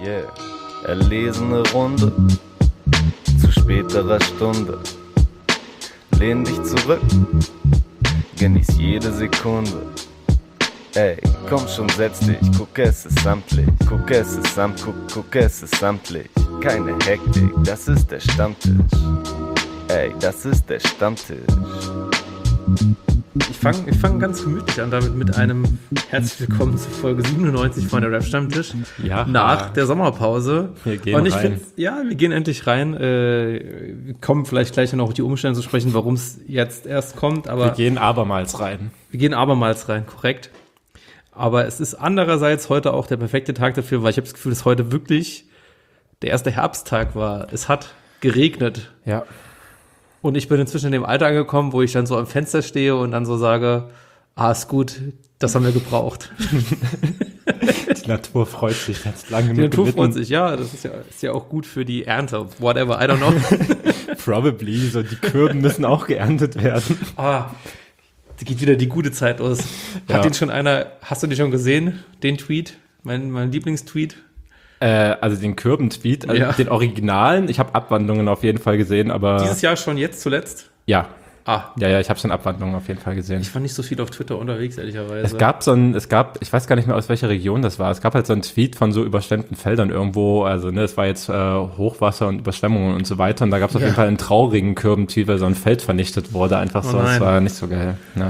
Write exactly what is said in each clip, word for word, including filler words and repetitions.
Yeah, erlesene Runde zu späterer Stunde. Lehn dich zurück, genieß jede Sekunde. Ey, komm schon, setz dich, guck, es ist samtlich, guck, es ist samt, guck, guck, es ist samtlich. Keine Hektik, das ist der Stammtisch. Ey, das ist der Stammtisch. Ich fange ich fang ganz gemütlich an damit mit einem herzlich willkommen zu Folge siebenundneunzig von der Rap Stammtisch. Ja, nach ja. der Sommerpause. Wir gehen Und ich rein. find, ja, wir gehen endlich rein. Äh, wir kommen vielleicht gleich noch auf die Umstände zu sprechen, warum es jetzt erst kommt. Aber Wir gehen abermals rein. wir gehen abermals rein, korrekt. Aber es ist andererseits heute auch der perfekte Tag dafür, weil ich habe das Gefühl, dass heute wirklich der erste Herbsttag war. Es hat geregnet. Ja. Und ich bin inzwischen in dem Alter angekommen, wo ich dann so am Fenster stehe und dann so sage, ah, ist gut, das haben wir gebraucht. Die Natur freut sich jetzt lange Die genug Natur gelitten. freut sich, ja, das ist ja, ist ja auch gut für die Ernte. Whatever, I don't know. Probably, so die Kürben müssen auch geerntet werden. Ah, da geht wieder die gute Zeit los. Hat Ja. den schon einer, hast du den schon gesehen, den Tweet? Mein, mein Lieblingstweet? Äh, also den Kürben-Tweet, also Ja. den Originalen, ich habe Abwandlungen auf jeden Fall gesehen, aber Dieses Jahr schon, jetzt zuletzt? ja, Ah, ja, ja, ich habe schon Abwandlungen auf jeden Fall gesehen. ich war nicht so viel auf Twitter unterwegs, ehrlicherweise. Es gab so ein, es gab, ich weiß gar nicht mehr aus welcher Region das war, es gab halt so einen Tweet von so überschwemmten Feldern irgendwo, also ne, es war jetzt äh, Hochwasser und Überschwemmungen und so weiter und da gab es auf Ja. jeden Fall einen traurigen Kürben-Tweet, weil so ein Feld vernichtet wurde, einfach Oh so, das nein. war nicht so geil. Ne?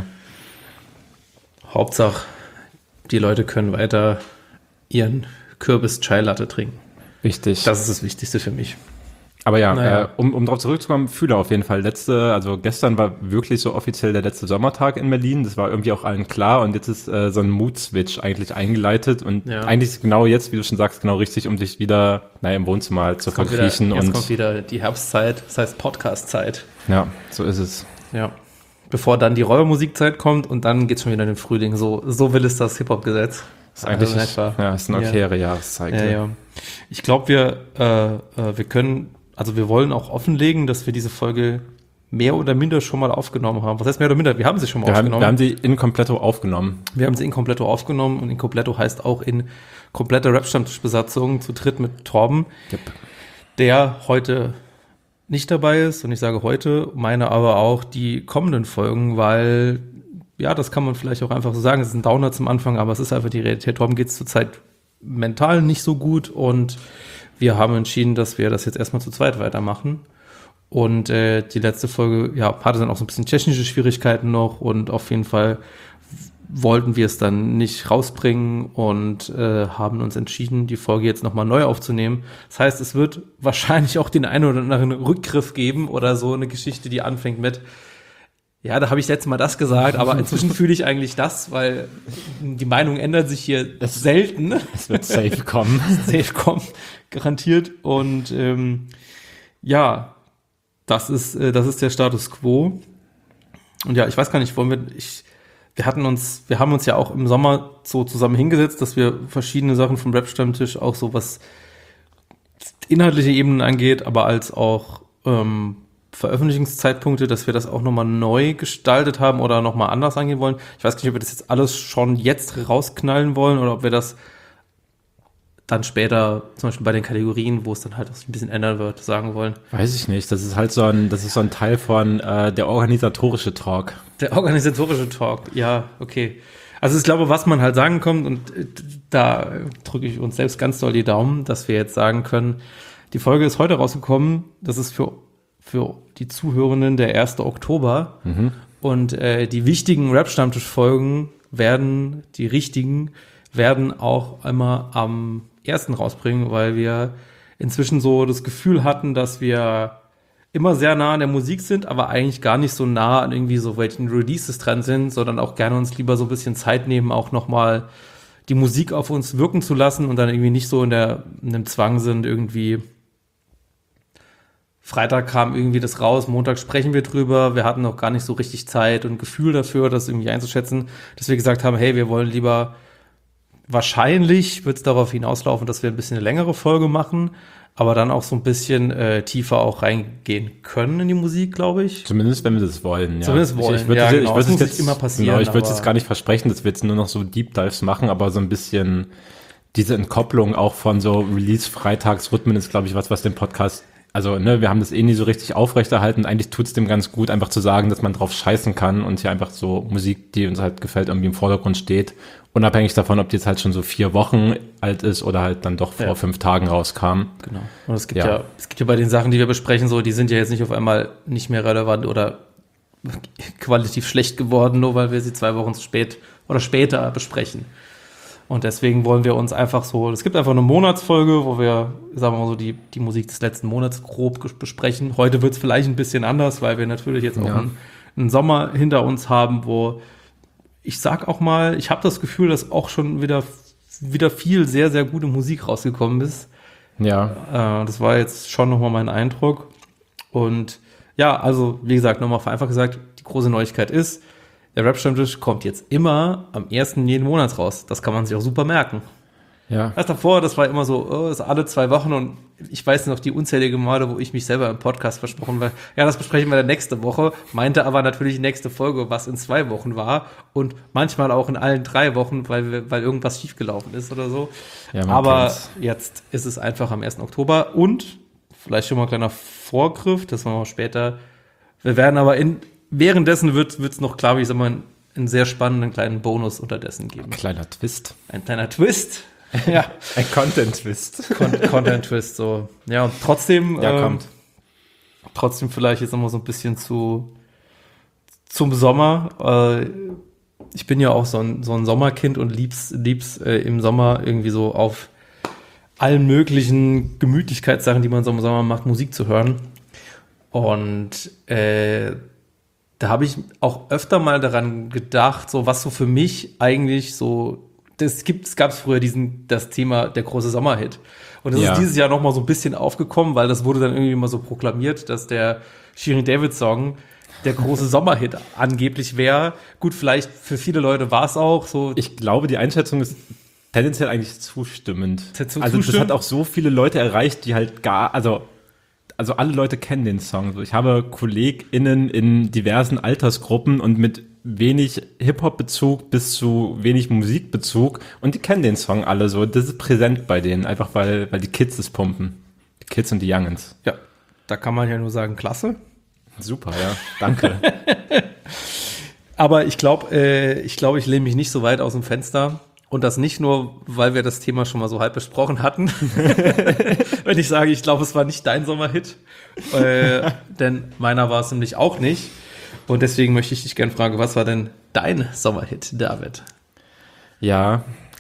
Hauptsache, die Leute können weiter ihren Kürbis-Chai-Latte trinken. Wichtig. Das ist das Wichtigste für mich. Aber ja, Naja. äh, um, um darauf zurückzukommen, Fühler auf jeden Fall. Letzte, also gestern war wirklich so offiziell der letzte Sommertag in Berlin. Das war irgendwie auch allen klar und jetzt ist äh, so ein Mood-Switch eigentlich eingeleitet und Ja. eigentlich ist genau jetzt, wie du schon sagst, genau richtig, um dich wieder, naja, im Wohnzimmer halt zu Kommt wieder, verkriechen jetzt und kommt wieder die Herbstzeit, das heißt Podcast-Zeit. ja, so ist es. Ja. Bevor dann die Räubermusikzeit kommt und dann geht's schon wieder in den Frühling. So, so will es das Hip-Hop-Gesetz. Ist eigentlich, Also in etwa. ja, ist eine Ja. okaye Jahreszeit. Ja, ja. Ich glaube, wir, äh, äh, wir können, also wir wollen auch offenlegen, dass wir diese Folge mehr oder minder schon mal aufgenommen haben. Was heißt mehr oder minder? Wir haben sie schon mal Wir haben, aufgenommen. wir haben sie in Completto aufgenommen. Wir haben sie in Completto aufgenommen und in Completto heißt auch in kompletter Rap-Stammtischbesatzung zu dritt mit Torben, Yep. der heute nicht dabei ist. Und ich sage heute, meine aber auch die kommenden Folgen, weil, ja, das kann man vielleicht auch einfach so sagen, es ist ein Downer zum Anfang, aber es ist einfach die Realität. Torben geht es zurzeit mental nicht so gut und wir haben entschieden, dass wir das jetzt erstmal zu zweit weitermachen. Und äh, die letzte Folge, ja, hatte dann auch so ein bisschen technische Schwierigkeiten noch und auf jeden Fall wollten wir es dann nicht rausbringen und äh, haben uns entschieden, die Folge jetzt nochmal neu aufzunehmen. Das heißt, es wird wahrscheinlich auch den einen oder anderen Rückgriff geben oder so eine Geschichte, die anfängt mit, ja, da habe ich letztes Mal das gesagt, aber inzwischen fühle ich eigentlich das, weil die Meinung ändert sich hier selten. Es wird safe kommen. Safe kommen, garantiert. Und ähm, ja, das ist, äh, das ist der Status quo. Und ja, ich weiß gar nicht, wollen wir, ich, wir hatten uns, wir haben uns ja auch im Sommer so zusammen hingesetzt, dass wir verschiedene Sachen vom Rap-Stammtisch, auch so was inhaltliche Ebenen angeht, aber als auch ähm, Veröffentlichungszeitpunkte, dass wir das auch nochmal neu gestaltet haben oder nochmal anders angehen wollen. Ich weiß nicht, ob wir das jetzt alles schon jetzt rausknallen wollen oder ob wir das dann später, zum Beispiel bei den Kategorien, wo es dann halt auch ein bisschen ändern wird, sagen wollen. Weiß ich nicht. Das ist halt so ein, das ist so ein Teil von äh, der organisatorische Talk. Der organisatorische Talk, ja, okay. Also ich glaube, was man halt sagen kommt, und äh, da drücke ich uns selbst ganz doll die Daumen, dass wir jetzt sagen können, die Folge ist heute rausgekommen, das ist für, für die Zuhörenden der erste Oktober Mhm. und äh, die wichtigen Rap-Stammtisch-Folgen werden, die richtigen, werden auch immer am ersten rausbringen, weil wir inzwischen so das Gefühl hatten, dass wir immer sehr nah an der Musik sind, aber eigentlich gar nicht so nah an irgendwie so welchen Releases dran sind, sondern auch gerne uns lieber so ein bisschen Zeit nehmen, auch nochmal die Musik auf uns wirken zu lassen und dann irgendwie nicht so in der in einem Zwang sind, irgendwie Freitag kam irgendwie das raus, Montag sprechen wir drüber, wir hatten noch gar nicht so richtig Zeit und Gefühl dafür, das irgendwie einzuschätzen, dass wir gesagt haben, hey, wir wollen lieber, wahrscheinlich wird es darauf hinauslaufen, dass wir ein bisschen eine längere Folge machen, aber dann auch so ein bisschen äh, tiefer auch reingehen können in die Musik, glaube ich. Zumindest, wenn wir das wollen, ja. Zumindest wollen, Ich, ich würde ja, das, genau. ich würde Das muss das nicht jetzt immer passieren, Genau, ich würde aber- jetzt gar nicht versprechen, dass wir jetzt nur noch so Deep Dives machen, aber so ein bisschen diese Entkopplung auch von so Release-Freitagsrhythmen ist, glaube ich, was, was den Podcast, also ne, wir haben das eh nie so richtig aufrechterhalten. Eigentlich tut's dem ganz gut, einfach zu sagen, dass man drauf scheißen kann und hier einfach so Musik, die uns halt gefällt, irgendwie im Vordergrund steht. Unabhängig davon, ob die jetzt halt schon so vier Wochen alt ist oder halt dann doch vor ja. fünf Tagen rauskam. Genau. Und es gibt ja. ja, es gibt ja bei den Sachen, die wir besprechen, so, die sind ja jetzt nicht auf einmal nicht mehr relevant oder qualitativ schlecht geworden, nur weil wir sie zwei Wochen zu spät oder später besprechen. Und deswegen wollen wir uns einfach so, es gibt einfach eine Monatsfolge, wo wir, sagen wir mal so, die, die Musik des letzten Monats grob ges- besprechen. Heute wird es vielleicht ein bisschen anders, weil wir natürlich jetzt auch ja. einen, einen Sommer hinter uns haben, wo ich sag auch mal, ich habe das Gefühl, dass auch schon wieder, wieder viel sehr, sehr gute Musik rausgekommen ist. Ja. Äh, das war jetzt schon nochmal mein Eindruck. Und ja, also wie gesagt, nochmal vereinfacht gesagt, die große Neuigkeit ist, der Rap-Stammtisch kommt jetzt immer am ersten jeden Monats raus. Das kann man sich auch super merken. Ja. Erst davor, das war immer so, oh, das ist alle zwei Wochen und ich weiß noch die unzählige Male, wo ich mich selber im Podcast versprochen habe, ja, das besprechen wir dann nächste Woche, meinte aber natürlich nächste Folge, was in zwei Wochen war und manchmal auch in allen drei Wochen, weil wir, weil irgendwas schiefgelaufen ist oder so. Ja, aber kennt's. Jetzt ist es einfach am ersten Oktober und vielleicht schon mal ein kleiner Vorgriff, das machen wir später. Wir werden aber in währenddessen wird es noch klar, wie ich sag mal, einen sehr spannenden kleinen Bonus unterdessen geben. Ein kleiner Twist. Ein kleiner Twist. Ja. Ein Content-Twist. Con- Content-Twist, so. Ja, und trotzdem, ja, ähm, kommt. trotzdem vielleicht jetzt nochmal so ein bisschen zu, zum Sommer. Äh, ich bin ja auch so ein, so ein Sommerkind und lieb's, lieb's äh, im Sommer irgendwie so auf allen möglichen Gemütlichkeitssachen, die man so im Sommer macht, Musik zu hören. Und, äh, da habe ich auch öfter mal daran gedacht, so was so für mich eigentlich so, das gibt, es gab früher diesen, das Thema der große Sommerhit. Und das ja. ist dieses Jahr nochmal so ein bisschen aufgekommen, weil das wurde dann irgendwie mal so proklamiert, dass der Shirin David Song der große Sommerhit angeblich wäre. Gut, vielleicht für viele Leute war es auch so. Ich glaube, die Einschätzung ist tendenziell eigentlich zustimmend. Zu, also zustimmt? Das hat auch so viele Leute erreicht, die halt gar, also Also alle Leute kennen den Song. Ich habe KollegInnen in diversen Altersgruppen und mit wenig Hip-Hop-Bezug bis zu wenig Musikbezug und die kennen den Song alle so. Das ist präsent bei denen, einfach weil, weil die Kids es pumpen. Die Kids und die Youngins. Ja, da kann man ja nur sagen, klasse. Super, ja. Danke. Aber ich glaube, äh, ich glaube, ich lehne mich nicht so weit aus dem Fenster. Und das nicht nur, weil wir das Thema schon mal so halb besprochen hatten. Wenn ich sage, ich glaube, es war nicht dein Sommerhit. Äh, denn meiner war es nämlich auch nicht. Und deswegen möchte ich dich gerne fragen, was war denn dein Sommerhit, David? Ja,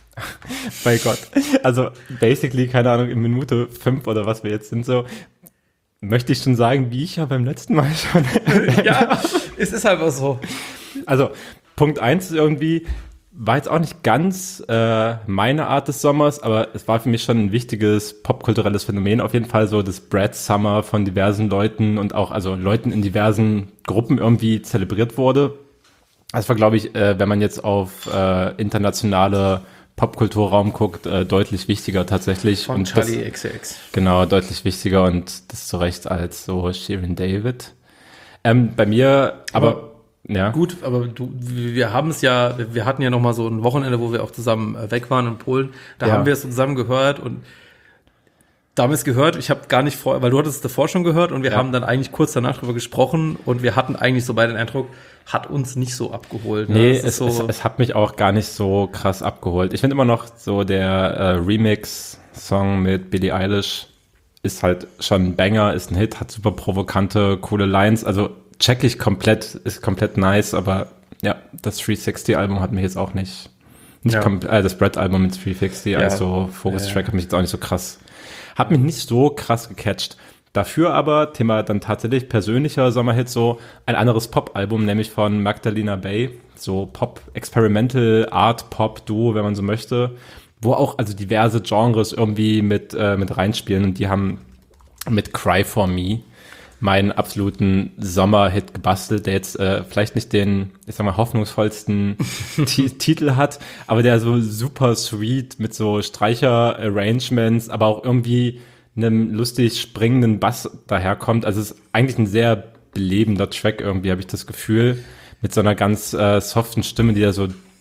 bei Gott. Also basically, keine Ahnung, in Minute fünf oder was wir jetzt sind so, möchte ich schon sagen, wie ich ja beim letzten Mal schon. Ja, es ist einfach so. Also Punkt eins ist irgendwie, war jetzt auch nicht ganz äh, meine Art des Sommers, aber es war für mich schon ein wichtiges popkulturelles Phänomen. Auf jeden Fall so das Brad Summer von diversen Leuten und auch also Leuten in diversen Gruppen irgendwie zelebriert wurde. Das war, glaube ich, äh, wenn man jetzt auf äh, internationale Popkulturraum guckt, äh, deutlich wichtiger tatsächlich. Von und Charlie das, X X. Genau, deutlich wichtiger und das zu Recht als so Shirin David. Ähm, bei mir, aber, aber ja. Gut, aber du, wir haben es ja, wir hatten ja noch mal so ein Wochenende, wo wir auch zusammen weg waren in Polen. Da ja. haben wir es zusammen gehört und da haben wir es gehört. Ich habe gar nicht vor, weil du hattest es davor schon gehört und wir ja. haben dann eigentlich kurz danach drüber gesprochen und wir hatten eigentlich so beide den Eindruck, hat uns nicht so abgeholt. Ne? Nee, es, es, so es, es hat mich auch gar nicht so krass abgeholt. Ich finde immer noch so der äh, Remix-Song mit Billie Eilish ist halt schon ein Banger, ist ein Hit, hat super provokante, coole Lines, also check ich komplett, ist komplett nice, aber ja, das dreihundertsechzig-Album hat mich jetzt auch nicht, nicht ja. kom- äh, das Brad-Album mit dreihundertsechzig ja. als so Focus-Track hat mich jetzt auch nicht so krass, hat mich nicht so krass gecatcht. Dafür aber, Thema dann tatsächlich persönlicher Sommerhit, so ein anderes Pop-Album, nämlich von Magdalena Bay, so Pop-Experimental Art-Pop-Duo, wenn man so möchte, wo auch also diverse Genres irgendwie mit, äh, mit reinspielen und die haben mit Cry For Me meinen absoluten Sommerhit gebastelt, der jetzt äh, vielleicht nicht den, ich sag mal, hoffnungsvollsten T- Titel hat, aber der so super sweet mit so Streicher-Arrangements, aber auch irgendwie einem lustig springenden Bass daherkommt. Also es ist eigentlich ein sehr belebender Track irgendwie, habe ich das Gefühl, mit so einer ganz äh, soften Stimme, die da so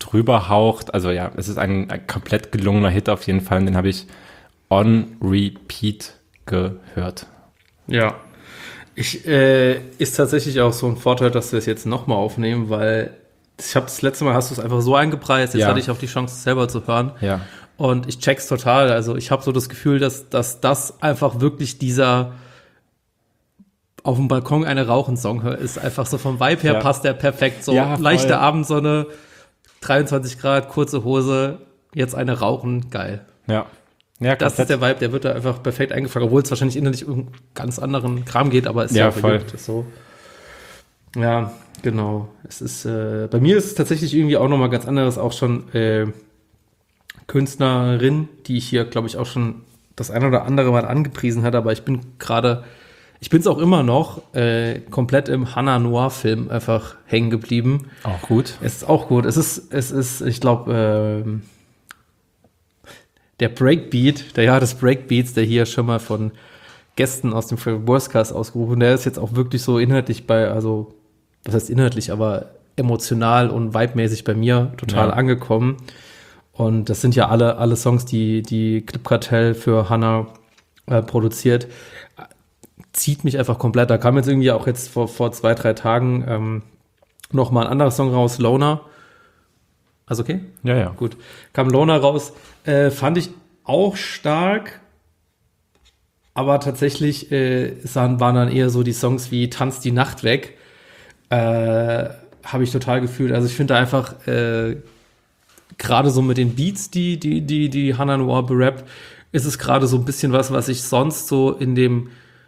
drüber haucht. Also ja, es ist ein, ein komplett gelungener Hit auf jeden Fall. Und den habe ich on repeat gehört. Ja. Ich, äh, ist tatsächlich auch so ein Vorteil, dass wir es jetzt nochmal aufnehmen, weil ich habe das letzte Mal, hast du es einfach so eingepreist, jetzt Ja. hatte ich auch die Chance, es selber zu hören. Ja. Und ich check's total. Also ich habe so das Gefühl, dass, dass das einfach wirklich dieser auf dem Balkon eine Rauchen-Song ist. Einfach so vom Vibe her Ja. passt der perfekt. So Ja, voll. leichte Abendsonne, dreiundzwanzig Grad, kurze Hose, jetzt eine Rauchen, geil. Ja. Ja, Das ist komplett. der Vibe, der wird da einfach perfekt eingefangen, obwohl es wahrscheinlich innerlich um ganz anderen Kram geht, aber ist Ja, ja, voll. verjüngt, ist so. Ja, genau. Es ist, äh, bei mir ist es tatsächlich irgendwie auch nochmal ganz anderes, auch schon äh, Künstlerin, die ich hier, glaube ich, auch schon das ein oder andere Mal angepriesen hatte, aber ich bin gerade, ich bin es auch immer noch, äh, komplett im Hannah Noir-Film einfach hängen geblieben. Auch gut. Es ist auch gut. Es ist, es ist, ich glaube, ähm, der Breakbeat, der Jahr des Breakbeats, der hier schon mal von Gästen aus dem Worstcast ausgerufen, der ist jetzt auch wirklich so inhaltlich bei, also, was heißt inhaltlich, aber emotional und vibemäßig bei mir total Ja. angekommen. Und das sind ja alle, alle Songs, die, die Clip Cartel für Hannah äh, produziert. Zieht mich einfach komplett. Da kam jetzt irgendwie auch jetzt vor, vor zwei, drei Tagen ähm, noch mal ein anderer Song raus, Loner. Also okay? Ja, ja. Gut. Kam Loner raus. Äh, fand ich auch stark. Aber tatsächlich äh, sahen, waren dann eher so die Songs wie Tanz die Nacht weg. Äh, habe ich total gefühlt. Also ich finde einfach äh, gerade so mit den Beats, die, die, die, die Hannah Noir berappt, ist es gerade so ein bisschen was, was ich sonst so in dem,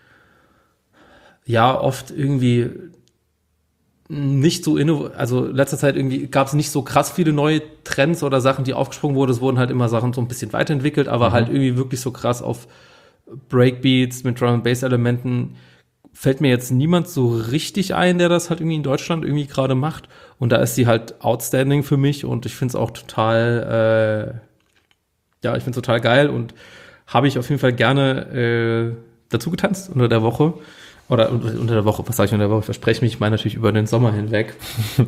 ja, oft irgendwie nicht so inno, also letzter Zeit irgendwie gab es nicht so krass viele neue Trends oder Sachen, die aufgesprungen wurden. Es wurden halt immer Sachen so ein bisschen weiterentwickelt, aber Mhm. halt irgendwie wirklich so krass auf Breakbeats mit Drum and Bass Elementen fällt mir jetzt niemand so richtig ein, der das halt irgendwie in Deutschland irgendwie gerade macht. Und da ist sie halt outstanding für mich und ich finde es auch total, äh, ja, ich finde es total geil und habe ich auf jeden Fall gerne äh, dazu getanzt unter der Woche. Oder unter unter der Woche, was sage ich unter der Woche? Ich verspreche mich, ich meine natürlich über den Sommer hinweg.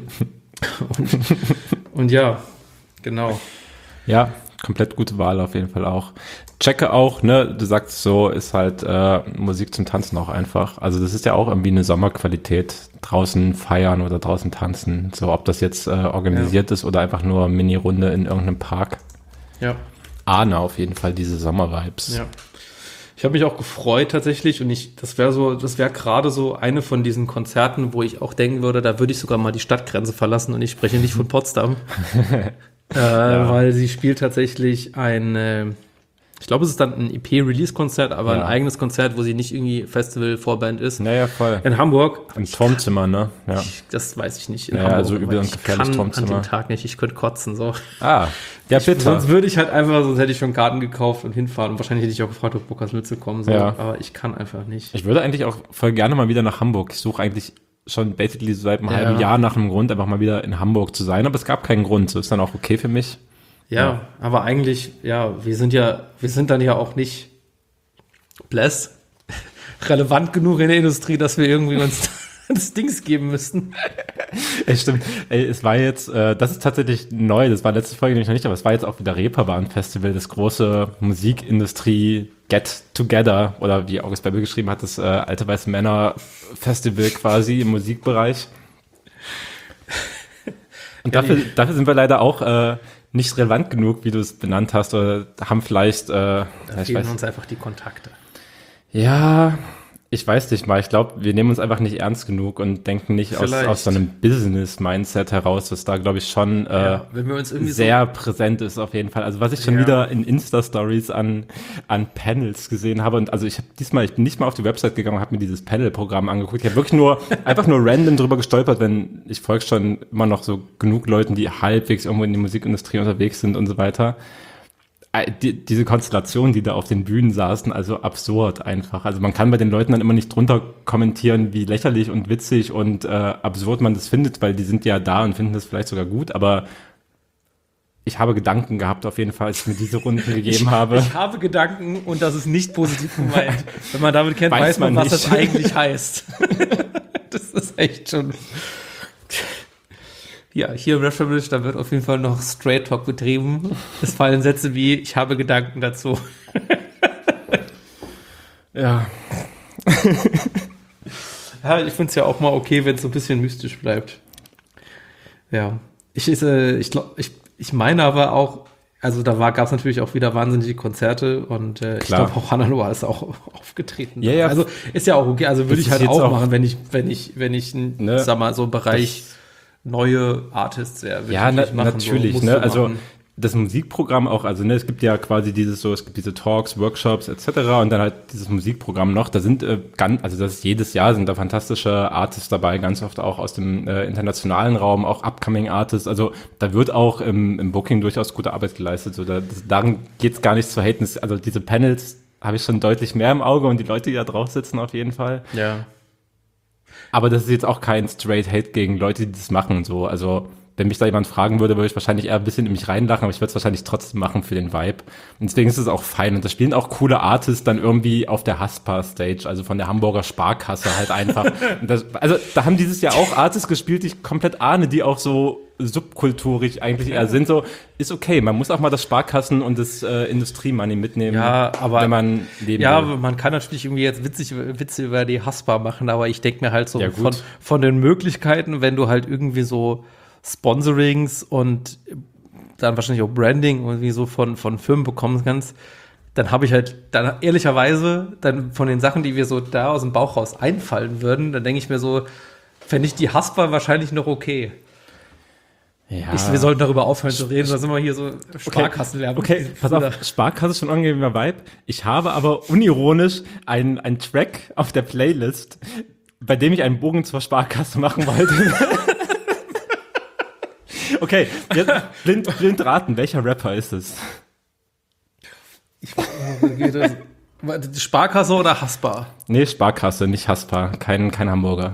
und, und ja, genau. Ja, komplett gute Wahl auf jeden Fall auch. Checke auch, ne, du sagst so, ist halt äh, Musik zum Tanzen auch einfach. Also das ist ja auch irgendwie eine Sommerqualität. Draußen feiern oder draußen tanzen. So, ob das jetzt äh, organisiert ja. ist oder einfach nur Mini-Runde in irgendeinem Park. Ja. Ahne auf jeden Fall diese Sommer-Vibes. Ja. Ich habe mich auch gefreut tatsächlich und ich, das wäre so, das wäre gerade so eine von diesen Konzerten, wo ich auch denken würde, da würde ich sogar mal die Stadtgrenze verlassen und ich spreche nicht von Potsdam. äh, ja. Weil sie spielt tatsächlich ein, äh, ich glaube, es ist dann ein E P-Release-Konzert, aber ja. ein eigenes Konzert, wo sie nicht irgendwie Festival-Vorband ist. Naja, voll. In Hamburg. Im Turmzimmer, ne? Ja. Ich, das weiß ich nicht. In ja, Hamburg, also über ein gefährliches Turmzimmer. An dem Tag nicht, ich könnte kotzen, so. Ah, ja, bitte. Ich, sonst würde ich halt einfach, sonst hätte ich schon Karten gekauft und hinfahren und wahrscheinlich hätte ich auch gefragt, ob Bock hast mitzukommen, so. Ja. Aber ich kann einfach nicht. Ich würde eigentlich auch voll gerne mal wieder nach Hamburg. Ich suche eigentlich schon basically seit einem ja. halben Jahr nach einem Grund, einfach mal wieder in Hamburg zu sein, aber es gab keinen Grund, so ist dann auch okay für mich. Ja, ja, aber eigentlich, ja, wir sind ja, wir sind dann ja auch nicht bless, relevant genug in der Industrie, dass wir irgendwie uns das Dings geben müssten. Ey, stimmt. Ey, es war jetzt, äh, das ist tatsächlich neu, das war letzte Folge nämlich noch nicht, aber es war jetzt auch wieder Reeperbahn-Festival, das große Musikindustrie Get Together, oder wie August Bebel geschrieben hat, das äh, alte weiße Männer-Festival quasi im Musikbereich. Und dafür, dafür sind wir leider auch äh, nicht relevant genug, wie du es benannt hast, oder haben vielleicht... Äh, da ja, fehlen weiß, uns einfach die Kontakte. Ja, ich weiß nicht mal. Ich glaube, wir nehmen uns einfach nicht ernst genug und denken nicht aus, aus so einem Business-Mindset heraus, was da, glaube ich, schon äh, ja, wenn wir uns irgendwie sehr so präsent ist auf jeden Fall. Also was ich schon ja. wieder in Insta-Stories an, an Panels gesehen habe. Und also ich habe diesmal, ich bin nicht mal auf die Website gegangen und habe mir dieses Panel-Programm angeguckt. Ich habe wirklich nur, einfach nur random drüber gestolpert, wenn ich folge schon immer noch so genug Leuten, die halbwegs irgendwo in die Musikindustrie unterwegs sind und so weiter. Die, diese Konstellation, die da auf den Bühnen saßen, also absurd einfach. Also man kann bei den Leuten dann immer nicht drunter kommentieren, wie lächerlich und witzig und äh, absurd man das findet, weil die sind ja da und finden das vielleicht sogar gut, aber ich habe Gedanken gehabt auf jeden Fall, als ich mir diese Runden gegeben ich, habe. Ich habe Gedanken und das ist nicht positiv gemeint. Wenn man damit kennt, weiß, weiß man, man was das eigentlich heißt. Das ist echt schon... Ja, hier im Restaurant, da wird auf jeden Fall noch Straight Talk betrieben. Es fallen Sätze wie, ich habe Gedanken dazu. Ja. Ja, ich finde es ja auch mal okay, wenn es so ein bisschen mystisch bleibt. Ja. Ich, ich, äh, ich, glaub, ich, ich meine aber auch, also da gab es natürlich auch wieder wahnsinnige Konzerte und äh, ich glaube auch Hannah ist auch aufgetreten. Ja, ja. Also ist ja auch okay, also würde ich halt auch, auch machen, wenn ich, wenn ich, wenn ich, ne, sag mal, so im Bereich das, neue Artists wäre. Ja, na, machen, natürlich, so, ne, also machen. Das Musikprogramm auch, also ne, es gibt ja quasi dieses so, es gibt diese Talks, Workshops et cetera und dann halt dieses Musikprogramm noch. Da sind äh, ganz, also das ist jedes Jahr sind da fantastische Artists dabei, ganz oft auch aus dem äh, internationalen Raum, auch upcoming Artists. Also da wird auch im, im Booking durchaus gute Arbeit geleistet. So, da, das, daran geht's gar nicht zu haten. Also diese Panels habe ich schon deutlich mehr im Auge und die Leute, die da drauf sitzen, auf jeden Fall. Ja. Aber das ist jetzt auch kein straight Hate gegen Leute, die das machen. So, also wenn mich da jemand fragen würde, würde ich wahrscheinlich eher ein bisschen in mich reinlachen, aber ich würde es wahrscheinlich trotzdem machen für den Vibe. Und deswegen ist es auch fein. Und da spielen auch coole Artists dann irgendwie auf der Haspa-Stage, also von der Hamburger Sparkasse halt einfach. Und das, also da haben dieses Jahr auch Artists gespielt, die ich komplett ahne, die auch so subkulturig eigentlich eher sind. So, ist okay, man muss auch mal das Sparkassen- und das äh, Industriemoney mitnehmen, ja, aber, wenn man leben ja, will. Ja, man kann natürlich irgendwie jetzt witzig, Witze über die Haspa machen, aber ich denke mir halt so ja, von, von den Möglichkeiten, wenn du halt irgendwie so Sponsorings und dann wahrscheinlich auch Branding irgendwie so von, von Firmen bekommen kannst, dann habe ich halt, dann ehrlicherweise, dann von den Sachen, die wir so da aus dem Bauch raus einfallen würden, dann denke ich mir so, fände ich die Haspa wahrscheinlich noch okay. Ja. Ich, wir sollten darüber aufhören zu reden, da sind wir hier so Sparkassenwerbung. Okay, okay, pass auf, Sparkasse ist schon ein angenehmer Vibe. Ich habe aber unironisch einen, einen Track auf der Playlist, bei dem ich einen Bogen zur Sparkasse machen wollte. Okay, jetzt blind, blind raten, welcher Rapper ist es? Ich, Sparkasse oder Haspa? Nee, Sparkasse, nicht Haspa, kein, kein Hamburger.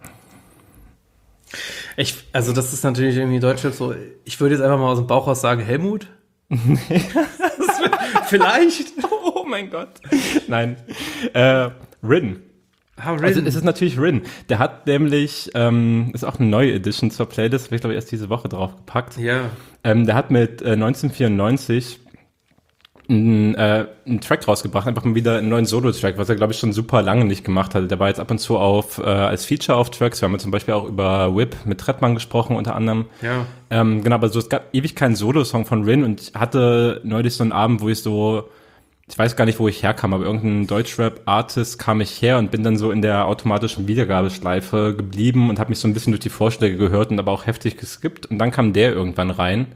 Ich, also das ist natürlich irgendwie Deutschland so, ich würde jetzt einfach mal aus dem Bauch raus sagen, Helmut? Nee. Vielleicht? Oh mein Gott. Nein. Äh, Rin. Ah, Rin. Also es ist natürlich Rin. Der hat nämlich, ähm, ist auch eine neue Edition zur Playlist, habe ich glaube ich erst diese Woche draufgepackt. Ja. Ähm, der hat mit äh, neunzehnhundertvierundneunzig einen, äh, einen Track rausgebracht, einfach mal wieder einen neuen Solo-Track, was er glaube ich schon super lange nicht gemacht hatte. Der war jetzt ab und zu auf äh, als Feature auf Tracks. Wir haben ja zum Beispiel auch über Whip mit Trettmann gesprochen unter anderem. Ja. Ähm, genau, aber so es gab ewig keinen Solo-Song von Rin und ich hatte neulich so einen Abend, wo ich so ich weiß gar nicht, wo ich herkam, aber irgendein Deutschrap-Artist kam ich her und bin dann so in der automatischen Wiedergabeschleife geblieben und habe mich so ein bisschen durch die Vorschläge gehört und aber auch heftig geskippt. Und dann kam der irgendwann rein.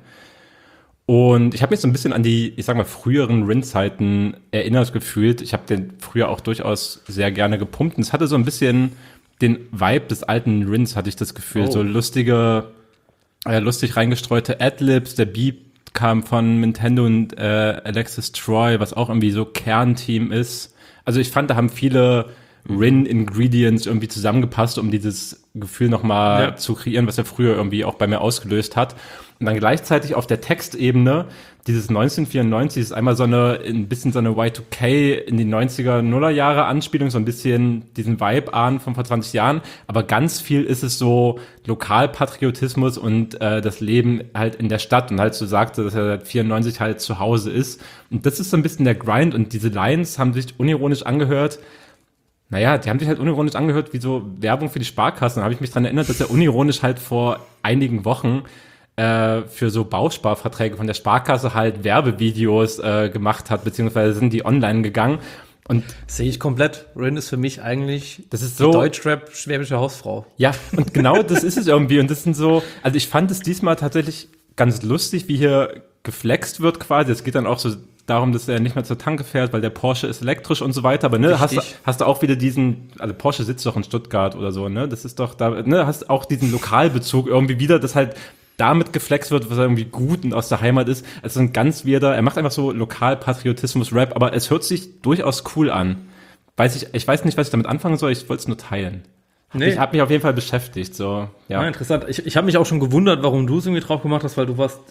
Und ich habe mich so ein bisschen an die, ich sag mal, früheren Rin-Zeiten erinnert gefühlt. Ich habe den früher auch durchaus sehr gerne gepumpt. Und es hatte so ein bisschen den Vibe des alten Rins, hatte ich das Gefühl. Oh. So lustige, äh, lustig reingestreute Adlibs, der Beat kam von Nintendo und äh, Alexis Troy, was auch irgendwie so Kernteam ist. Also ich fand, da haben viele Rin-Ingredients irgendwie zusammengepasst, um dieses Gefühl nochmal ja. zu kreieren, was er früher irgendwie auch bei mir ausgelöst hat. Und dann gleichzeitig auf der Textebene dieses neunzehnhundertvierundneunzig ist einmal so eine, ein bisschen so eine Y zwei K in die neunziger, Nuller Jahre Anspielung, so ein bisschen diesen Vibe ahnen von vor zwanzig Jahren. Aber ganz viel ist es so Lokalpatriotismus und äh, das Leben halt in der Stadt. Und halt so sagte, dass er seit vierundneunzig halt zu Hause ist. Und das ist so ein bisschen der Grind. Und diese Lines haben sich unironisch angehört. Naja, die haben sich halt unironisch angehört wie so Werbung für die Sparkassen. Da habe ich mich dran erinnert, dass er unironisch halt vor einigen Wochen äh, für so Bausparverträge von der Sparkasse halt Werbevideos äh, gemacht hat, beziehungsweise sind die online gegangen. Und sehe ich komplett. Rin ist für mich eigentlich das ist so die Deutschrap-schwäbische Hausfrau. Ja, und genau das ist es irgendwie. Und das sind so, also ich fand es diesmal tatsächlich ganz lustig, wie hier geflext wird quasi. Es geht dann auch so darum, dass er nicht mehr zur Tanke fährt, weil der Porsche ist elektrisch und so weiter. Aber ne, hast du, hast du auch wieder diesen, also Porsche sitzt doch in Stuttgart oder so, ne? Das ist doch da, ne, hast auch diesen Lokalbezug irgendwie wieder, dass halt damit geflext wird, was irgendwie gut und aus der Heimat ist. Es ist ein ganz weirder, er macht einfach so Lokalpatriotismus-Rap, aber es hört sich durchaus cool an. Weiß ich, ich weiß nicht, was ich damit anfangen soll, ich wollte es nur teilen. Nee. Ich habe mich auf jeden Fall beschäftigt, so, ja. Ja, interessant. Ich, ich habe mich auch schon gewundert, warum du es irgendwie drauf gemacht hast, weil du warst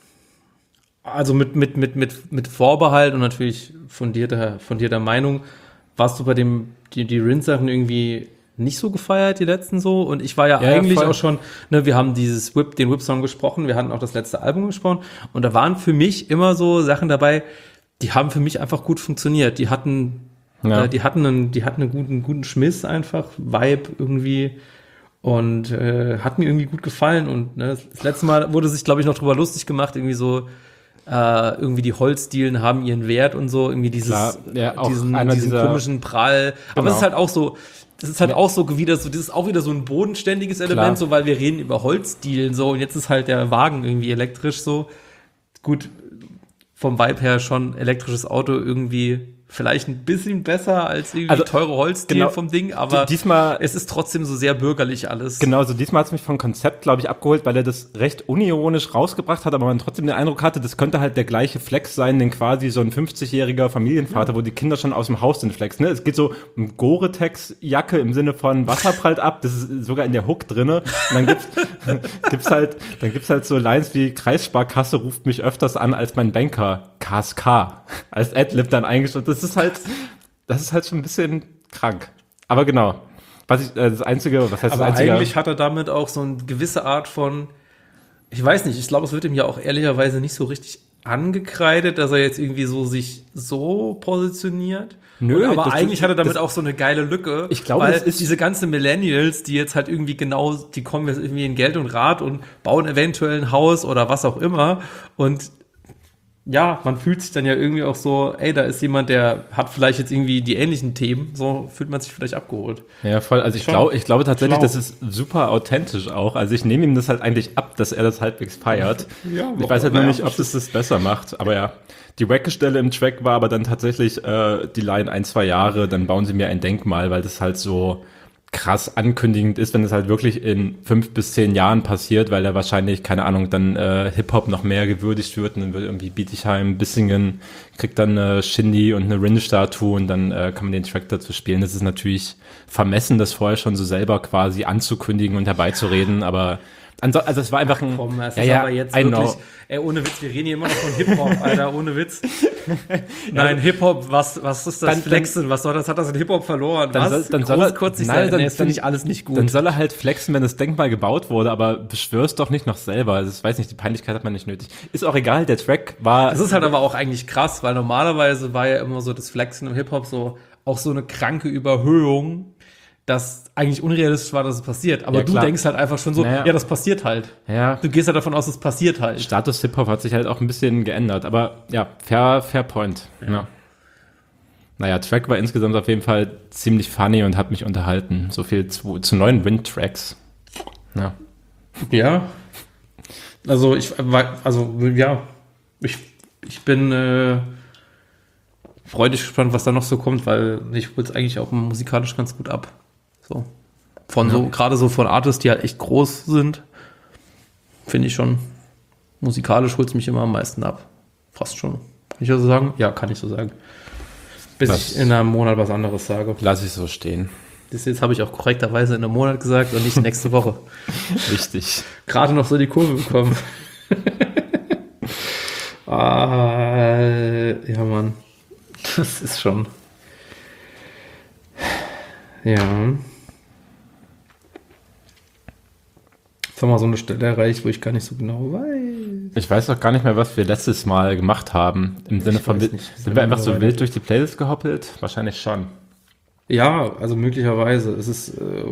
also mit, mit, mit, mit, mit Vorbehalt und natürlich fundierter, fundierter Meinung, warst du bei dem, die, die Rin-Sachen irgendwie nicht so gefeiert, die letzten so. Und ich war ja, Ja, eigentlich voll. auch schon, ne, wir haben dieses Whip, den Whip-Song gesprochen, wir hatten auch das letzte Album gesprochen. Und da waren für mich immer so Sachen dabei, die haben für mich einfach gut funktioniert. Die hatten, Ja. äh, die hatten einen, die hatten einen guten, guten Schmiss einfach, Vibe irgendwie. Und äh, hat mir irgendwie gut gefallen. Und ne, das letzte Mal wurde sich, glaube ich, noch drüber lustig gemacht, irgendwie so, äh, irgendwie die Holzdielen haben ihren Wert und so, irgendwie dieses, Klar, ja, auch diesen, einer diesen dieser- komischen Prall. Aber Genau. es ist halt auch so, das ist halt Ja. auch so wieder so, das ist auch wieder so ein bodenständiges Element, Klar. so, weil wir reden über Holzdielen so und jetzt ist halt der Wagen irgendwie elektrisch so. Gut, vom Vibe her schon elektrisches Auto irgendwie vielleicht ein bisschen besser als irgendwie Also, teure Holzdielen genau, vom Ding, aber diesmal- es ist trotzdem so sehr bürgerlich alles. Genau, so diesmal hat es mich vom Konzept, glaube ich, abgeholt, weil er das recht unironisch rausgebracht hat, aber man trotzdem den Eindruck hatte, das könnte halt der gleiche Flex sein, den quasi so ein fünfzigjähriger Familienvater, wo die Kinder schon aus dem Haus sind, Flex. Ne? Es geht so um Gore-Tex-Jacke im Sinne von Wasser prallt ab, das ist sogar in der Hook drinne. Und dann gibt's, gibt's halt, dann gibt's halt so Lines wie Kreissparkasse ruft mich öfters an als mein Banker, K S K, als Adlib dann eingestellt. Das ist halt, das ist halt schon ein bisschen krank. Aber genau. Was ich, äh, das Einzige, was heißt Aber das Einzige? eigentlich hat er damit auch so eine gewisse Art von, ich weiß nicht, ich glaube, es wird ihm ja auch ehrlicherweise nicht so richtig angekreidet, dass er jetzt irgendwie so sich so positioniert. Nö, Und aber das- eigentlich hat er damit das- auch so eine geile Lücke. Ich glaube, weil das ist- diese ganzen Millennials, die jetzt halt irgendwie genau, die kommen jetzt irgendwie in Geld und Rat und bauen eventuell ein Haus oder was auch immer. Und ja, man fühlt sich dann ja irgendwie auch so, ey, da ist jemand, der hat vielleicht jetzt irgendwie die ähnlichen Themen, so fühlt man sich vielleicht abgeholt. Ja, voll. Also ich Schon glaube, ich glaube tatsächlich, schlau. das ist super authentisch auch. Also ich nehme ihm das halt eigentlich ab, dass er das halbwegs feiert. Ja, ich weiß halt nur ja, nicht, ob das das besser macht. Aber ja, die wacke Stelle im Track war aber dann tatsächlich äh, die Line ein, zwei Jahre, dann bauen sie mir ein Denkmal, weil das halt so krass ankündigend ist, wenn es halt wirklich in fünf bis zehn Jahren passiert, weil er wahrscheinlich, keine Ahnung, dann äh, Hip-Hop noch mehr gewürdigt wird und dann wird irgendwie Bietigheim, Bissingen, kriegt dann eine Shindy und eine Rin-Statue und dann äh, kann man den Track dazu spielen. Das ist natürlich vermessen, das vorher schon so selber quasi anzukündigen und herbeizureden, aber anso- also es war einfach ein... Komm, es ja, ist ja, aber jetzt I wirklich, know. ey, ohne Witz, wir reden hier immer noch von Hip-Hop, Alter, ohne Witz. Nein, Hip-Hop, was, was ist das Dann- Flexen? Was soll das? Hat das in Hip-Hop verloren? Dann was? soll- dann soll Groß, er- kurzig nein, sein? dann- Nee, das finde dann- ich alles nicht gut. Dann soll er halt flexen, wenn das Denkmal gebaut wurde, aber beschwör's doch nicht noch selber. Also ich weiß nicht, die Peinlichkeit hat man nicht nötig. Ist auch egal, der Track war... Das ist halt aber auch eigentlich krass, weil normalerweise war ja immer so das Flexen im Hip-Hop so auch so eine kranke Überhöhung, dass eigentlich unrealistisch war, dass es passiert. Aber Ja, du klar. denkst halt einfach schon so, Naja. ja, das passiert halt. ja, Du gehst halt davon aus, es passiert halt. Status Hip-Hop hat sich halt auch ein bisschen geändert, aber ja, fair, fair point. Ja. Naja, Track war insgesamt auf jeden Fall ziemlich funny und hat mich unterhalten. So viel zu, zu neuen Wind-Tracks. Ja. Ja. Also ich war, also ja, ich, ich bin äh, freudig gespannt, was da noch so kommt, weil ich hol's eigentlich auch musikalisch ganz gut ab. So. Von so, gerade so von Artists, die halt echt groß sind, finde ich schon, musikalisch holt's mich immer am meisten ab. Fast schon. Kann ich das so sagen? Ja, kann ich so sagen. Bis Das- ich in einem Monat was anderes sage. Lass ich so stehen. Das jetzt habe ich auch korrekterweise in einem Monat gesagt und nicht nächste Woche. Richtig. Gerade noch so die Kurve bekommen. ah, ja, Mann. Das ist schon. Ja. Jetzt haben wir so eine Stelle erreicht, wo ich gar nicht so genau weiß. Ich weiß auch gar nicht mehr, was wir letztes Mal gemacht haben. Im Sinne Ich von, weiß nicht. sind wir einfach so Mittlerweile. wild durch die Playlist gehoppelt? Wahrscheinlich schon. Ja, also möglicherweise. Es ist. Äh,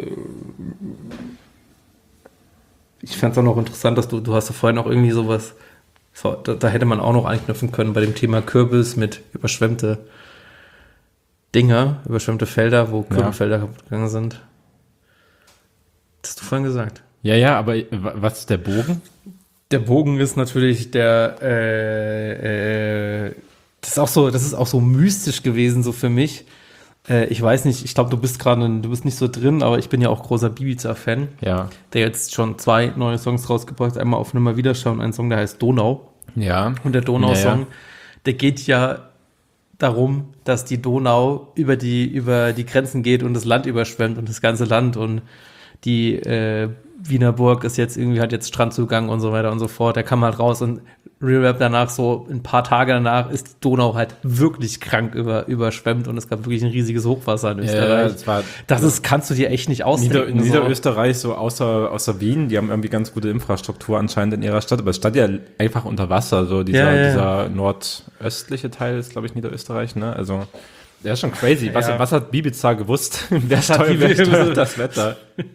ich fand es auch noch interessant, dass du, du hast ja vorhin auch irgendwie sowas. So, da, da hätte man auch noch anknüpfen können bei dem Thema Kürbis mit überschwemmte Dinger, überschwemmte Felder, wo Kürbisfelder kaputt gegangen sind. Das hast du vorhin gesagt. Ja, ja, aber w- was ist der Bogen? Der Bogen ist natürlich der, äh, äh, das ist auch so, das ist auch so mystisch gewesen, so für mich. Äh, ich weiß nicht, ich glaube, du bist gerade, du bist nicht so drin, aber ich bin ja auch großer Ibiza-Fan, Ja. der jetzt schon zwei neue Songs rausgebracht hat. Einmal auf Nimmer Wiederschauen, ein Song, der heißt Donau. Ja. Und der Donau-Song, Ja, ja. der geht ja darum, dass die Donau über die, über die Grenzen geht und das Land überschwemmt und das ganze Land und die äh, Wiener Burg ist jetzt irgendwie, hat jetzt Strandzugang und so weiter und so fort. Da kann man halt raus und Real Rap danach so, ein paar Tage danach ist die Donau halt wirklich krank über, überschwemmt und es gab wirklich ein riesiges Hochwasser in Österreich. Ja, das war, das ist, kannst du dir echt nicht ausdenken. Nieder, Niederösterreich, so außer, außer Wien, die haben irgendwie ganz gute Infrastruktur anscheinend in ihrer Stadt, aber es stand ja einfach unter Wasser, so dieser, ja, ja. dieser nordöstliche Teil ist, glaube ich, Niederösterreich, ne? Also, der ist schon crazy. Was, ja. was hat Bibiza gewusst? Wer Was hat steuert, wer Bibiza- steuert das Wetter?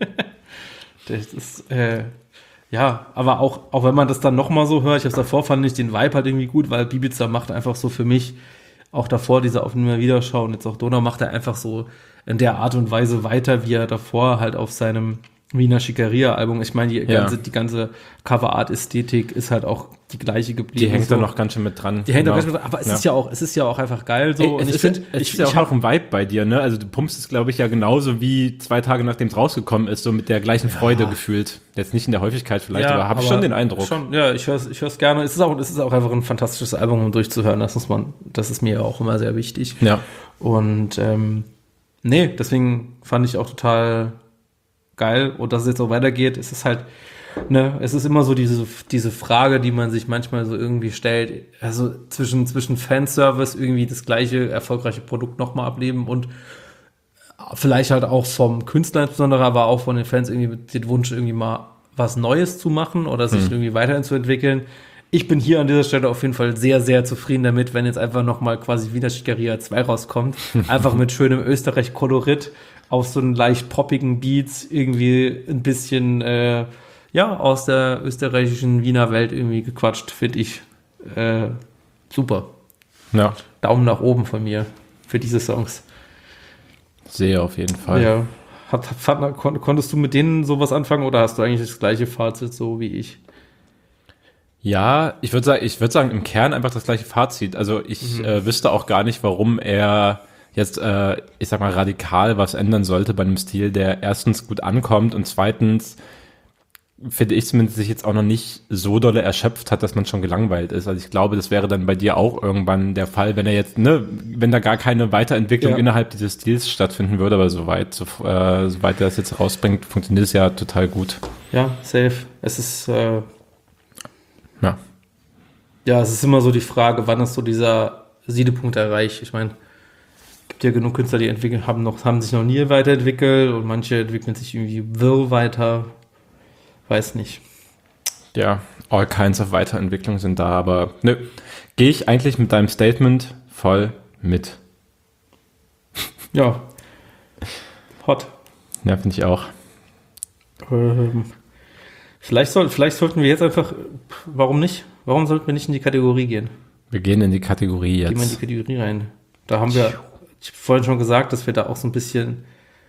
Das ist, äh, ja, aber auch, auch wenn man das dann nochmal so hört, ich hab's davor, fand ich den Vibe halt irgendwie gut, weil Bibiza macht einfach so für mich, auch davor diese Auf immer wieder schauen, jetzt auch Donau, macht er einfach so in der Art und Weise weiter, wie er davor halt auf seinem Wiener Schickeria-Album, ich meine, die Ja. ganze, die ganze Cover-Art-Ästhetik ist halt auch die gleiche geblieben. Die hängt so. da noch ganz schön mit dran. Die hängt da Genau. ganz schön mit dran, aber es Ja. ist ja auch, es ist ja auch einfach geil so. Ey, und es ich ist, finde, es ich, ist ja ich auch noch ein Vibe bei dir, ne? Also du pumpst es, glaube ich, ja genauso wie zwei Tage nachdem es rausgekommen ist, so mit der gleichen Freude gefühlt. Jetzt nicht in der Häufigkeit vielleicht, aber habe schon den Eindruck. Schon, ja, ich höre es ich hör's gerne. Es ist, auch, es ist auch einfach ein fantastisches Album, um durchzuhören. Das muss man, das ist mir auch immer sehr wichtig. Ja. Und ähm, nee, deswegen fand ich auch total geil. Und dass es jetzt auch weitergeht, es ist halt, ne, es ist immer so diese, diese Frage, die man sich manchmal so irgendwie stellt. Also zwischen, zwischen Fanservice irgendwie das gleiche erfolgreiche Produkt nochmal ableben und vielleicht halt auch vom Künstler insbesondere, aber auch von den Fans irgendwie mit dem Wunsch, irgendwie mal was Neues zu machen oder sich Hm. irgendwie weiterzuentwickeln. Ich bin hier an dieser Stelle auf jeden Fall sehr, sehr zufrieden damit, wenn jetzt einfach nochmal quasi Wiener Schickeria zwei rauskommt. Einfach mit schönem Österreich-Kolorit auf so einen leicht poppigen Beats, irgendwie ein bisschen, äh, ja, aus der österreichischen Wiener Welt irgendwie gequatscht, finde ich äh, super. Ja, Daumen nach oben von mir für diese Songs. sehe auf jeden Fall. Ja. Hat, hat, kon, konntest du mit denen sowas anfangen oder hast du eigentlich das gleiche Fazit so wie ich? Ja, ich würde sagen, ich würde sagen, im Kern einfach das gleiche Fazit. Also ich Mhm. äh, wüsste auch gar nicht, warum er jetzt, äh, ich sag mal, radikal was ändern sollte bei einem Stil, der erstens gut ankommt und zweitens finde ich zumindest sich jetzt auch noch nicht so dolle erschöpft hat, dass man schon gelangweilt ist. Also ich glaube, das wäre dann bei dir auch irgendwann der Fall, wenn er jetzt, ne, wenn da gar keine Weiterentwicklung Ja. innerhalb dieses Stils stattfinden würde, aber soweit, so, äh, soweit er das jetzt rausbringt, funktioniert es ja total gut. Ja, safe. Es ist, äh, Ja. ja, es ist immer so die Frage, wann ist so dieser Siedepunkt erreicht. Ich meine, es gibt ja genug Künstler, die entwickeln, haben noch, haben sich noch nie weiterentwickelt und manche entwickeln sich irgendwie wirr weiter. Weiß nicht. Ja, all kinds of Weiterentwicklung sind da, aber nö, gehe ich eigentlich mit deinem Statement voll mit. Ja. Hot. Ja, finde ich auch. Ähm, vielleicht, soll, vielleicht sollten wir jetzt einfach, warum nicht? Warum sollten wir nicht in die Kategorie gehen? Wir gehen in die Kategorie Gehen wir in die jetzt. Kategorie rein. Da haben wir, ich habe vorhin schon gesagt, dass wir da auch so ein bisschen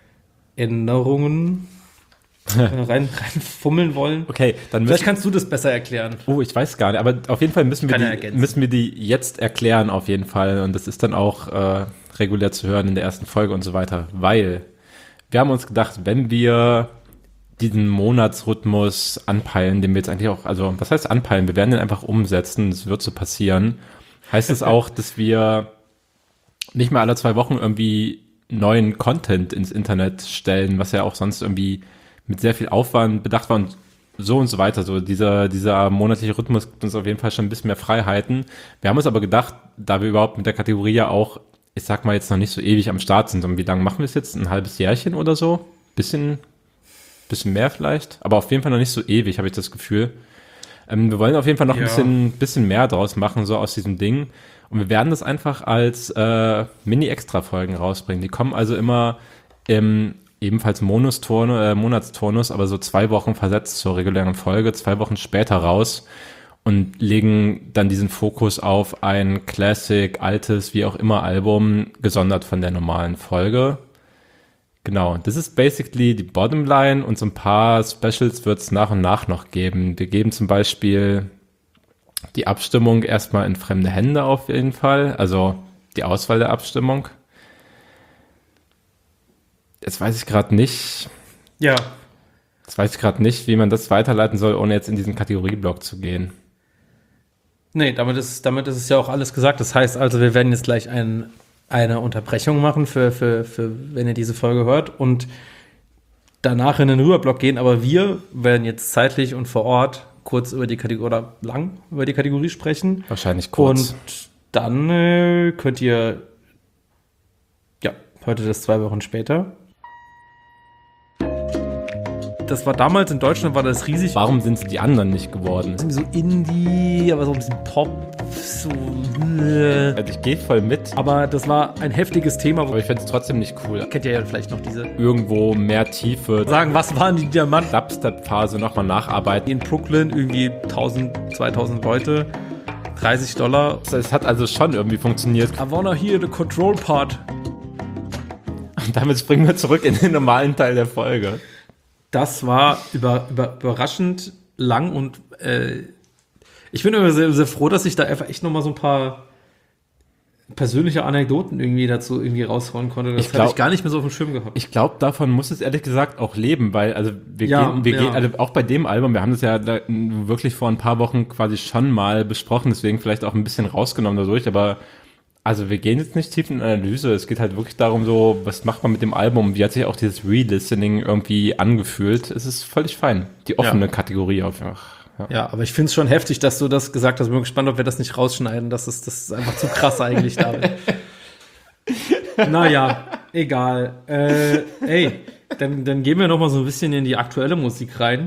Änderungen äh, rein, reinfummeln wollen. Okay, dann Vielleicht müssen, kannst du das besser erklären. oh, ich weiß gar nicht, aber auf jeden Fall müssen wir, Kann er die, ergänzen. müssen wir die jetzt erklären auf jeden Fall und das ist dann auch äh, regulär zu hören in der ersten Folge und so weiter, weil wir haben uns gedacht, wenn wir diesen Monatsrhythmus anpeilen, den wir jetzt eigentlich auch, also was heißt anpeilen, wir werden den einfach umsetzen, das wird so passieren, heißt es auch, dass wir nicht mehr alle zwei Wochen irgendwie neuen Content ins Internet stellen, was ja auch sonst irgendwie mit sehr viel Aufwand bedacht war und so und so weiter. So dieser, dieser monatliche Rhythmus gibt uns auf jeden Fall schon ein bisschen mehr Freiheiten. Wir haben uns aber gedacht, da wir überhaupt mit der Kategorie ja auch, ich sag mal jetzt noch nicht so ewig am Start sind, und wie lange machen wir es jetzt? Ein halbes Jährchen oder so? Bisschen, bisschen mehr vielleicht, aber auf jeden Fall noch nicht so ewig, habe ich das Gefühl. Ähm, wir wollen auf jeden Fall noch Ja. ein bisschen, bisschen mehr draus machen, so aus diesem Ding. Und wir werden das einfach als äh, Mini-Extra-Folgen rausbringen. Die kommen also immer im ebenfalls Monusturnus, äh, Monatsturnus, aber so zwei Wochen versetzt zur regulären Folge, zwei Wochen später raus und legen dann diesen Fokus auf ein Classic, altes, wie auch immer Album, gesondert von der normalen Folge. Genau, das ist basically die Bottomline und so ein paar Specials wird es nach und nach noch geben. Wir geben zum Beispiel die Abstimmung erstmal in fremde Hände auf jeden Fall, also die Auswahl der Abstimmung. Jetzt weiß ich gerade nicht, Ja. jetzt weiß ich gerade nicht, wie man das weiterleiten soll, ohne jetzt in diesen Kategorieblock zu gehen. Nee, damit ist, damit ist es ja auch alles gesagt. Das heißt also, wir werden jetzt gleich ein, eine Unterbrechung machen, für, für, für, wenn ihr diese Folge hört, und danach in den Rüberblock gehen. Aber wir werden jetzt zeitlich und vor Ort kurz über die Kategorie oder lang über die Kategorie sprechen. Wahrscheinlich kurz. Und dann äh, könnt ihr, ja, heute das zwei Wochen später. Das war damals in Deutschland, war das riesig. Warum sind es die anderen nicht geworden? So Indie, aber so ein bisschen Pop, so. Äh. Also ich gehe voll mit. Aber das war ein heftiges Thema. Aber ich finde es trotzdem nicht cool. Kennt ihr ja vielleicht noch diese. Irgendwo mehr Tiefe. Sagen, was waren die Diamanten? Dubstep-Phase nochmal nacharbeiten. In Brooklyn irgendwie tausend, zweitausend Leute, dreißig Dollar. Es hat also schon irgendwie funktioniert. I wanna hear the control part. Und damit springen wir zurück in den normalen Teil der Folge. Das war über, über, überraschend lang und äh, ich bin immer sehr, sehr froh, dass ich da einfach echt nochmal so ein paar persönliche Anekdoten irgendwie dazu irgendwie raushauen konnte. Das ich glaub, hatte ich gar nicht mehr so auf dem Schirm gehabt. Ich glaube, davon muss es ehrlich gesagt auch leben, weil also wir ja, gehen, wir ja. gehen, also auch bei dem Album, wir haben das ja da wirklich vor ein paar Wochen quasi schon mal besprochen, deswegen vielleicht auch ein bisschen rausgenommen dadurch, aber also wir gehen jetzt nicht tief in Analyse, es geht halt wirklich darum so, was macht man mit dem Album, wie hat sich auch dieses Re-Listening irgendwie angefühlt, es ist völlig fein, die offene ja. Kategorie einfach. Ja. ja, aber ich finde es schon heftig, dass du das gesagt hast, ich bin gespannt, ob wir das nicht rausschneiden, das ist, das ist einfach zu krass eigentlich, David. Naja, egal. Äh, ey, dann, dann gehen wir noch mal so ein bisschen in die aktuelle Musik rein.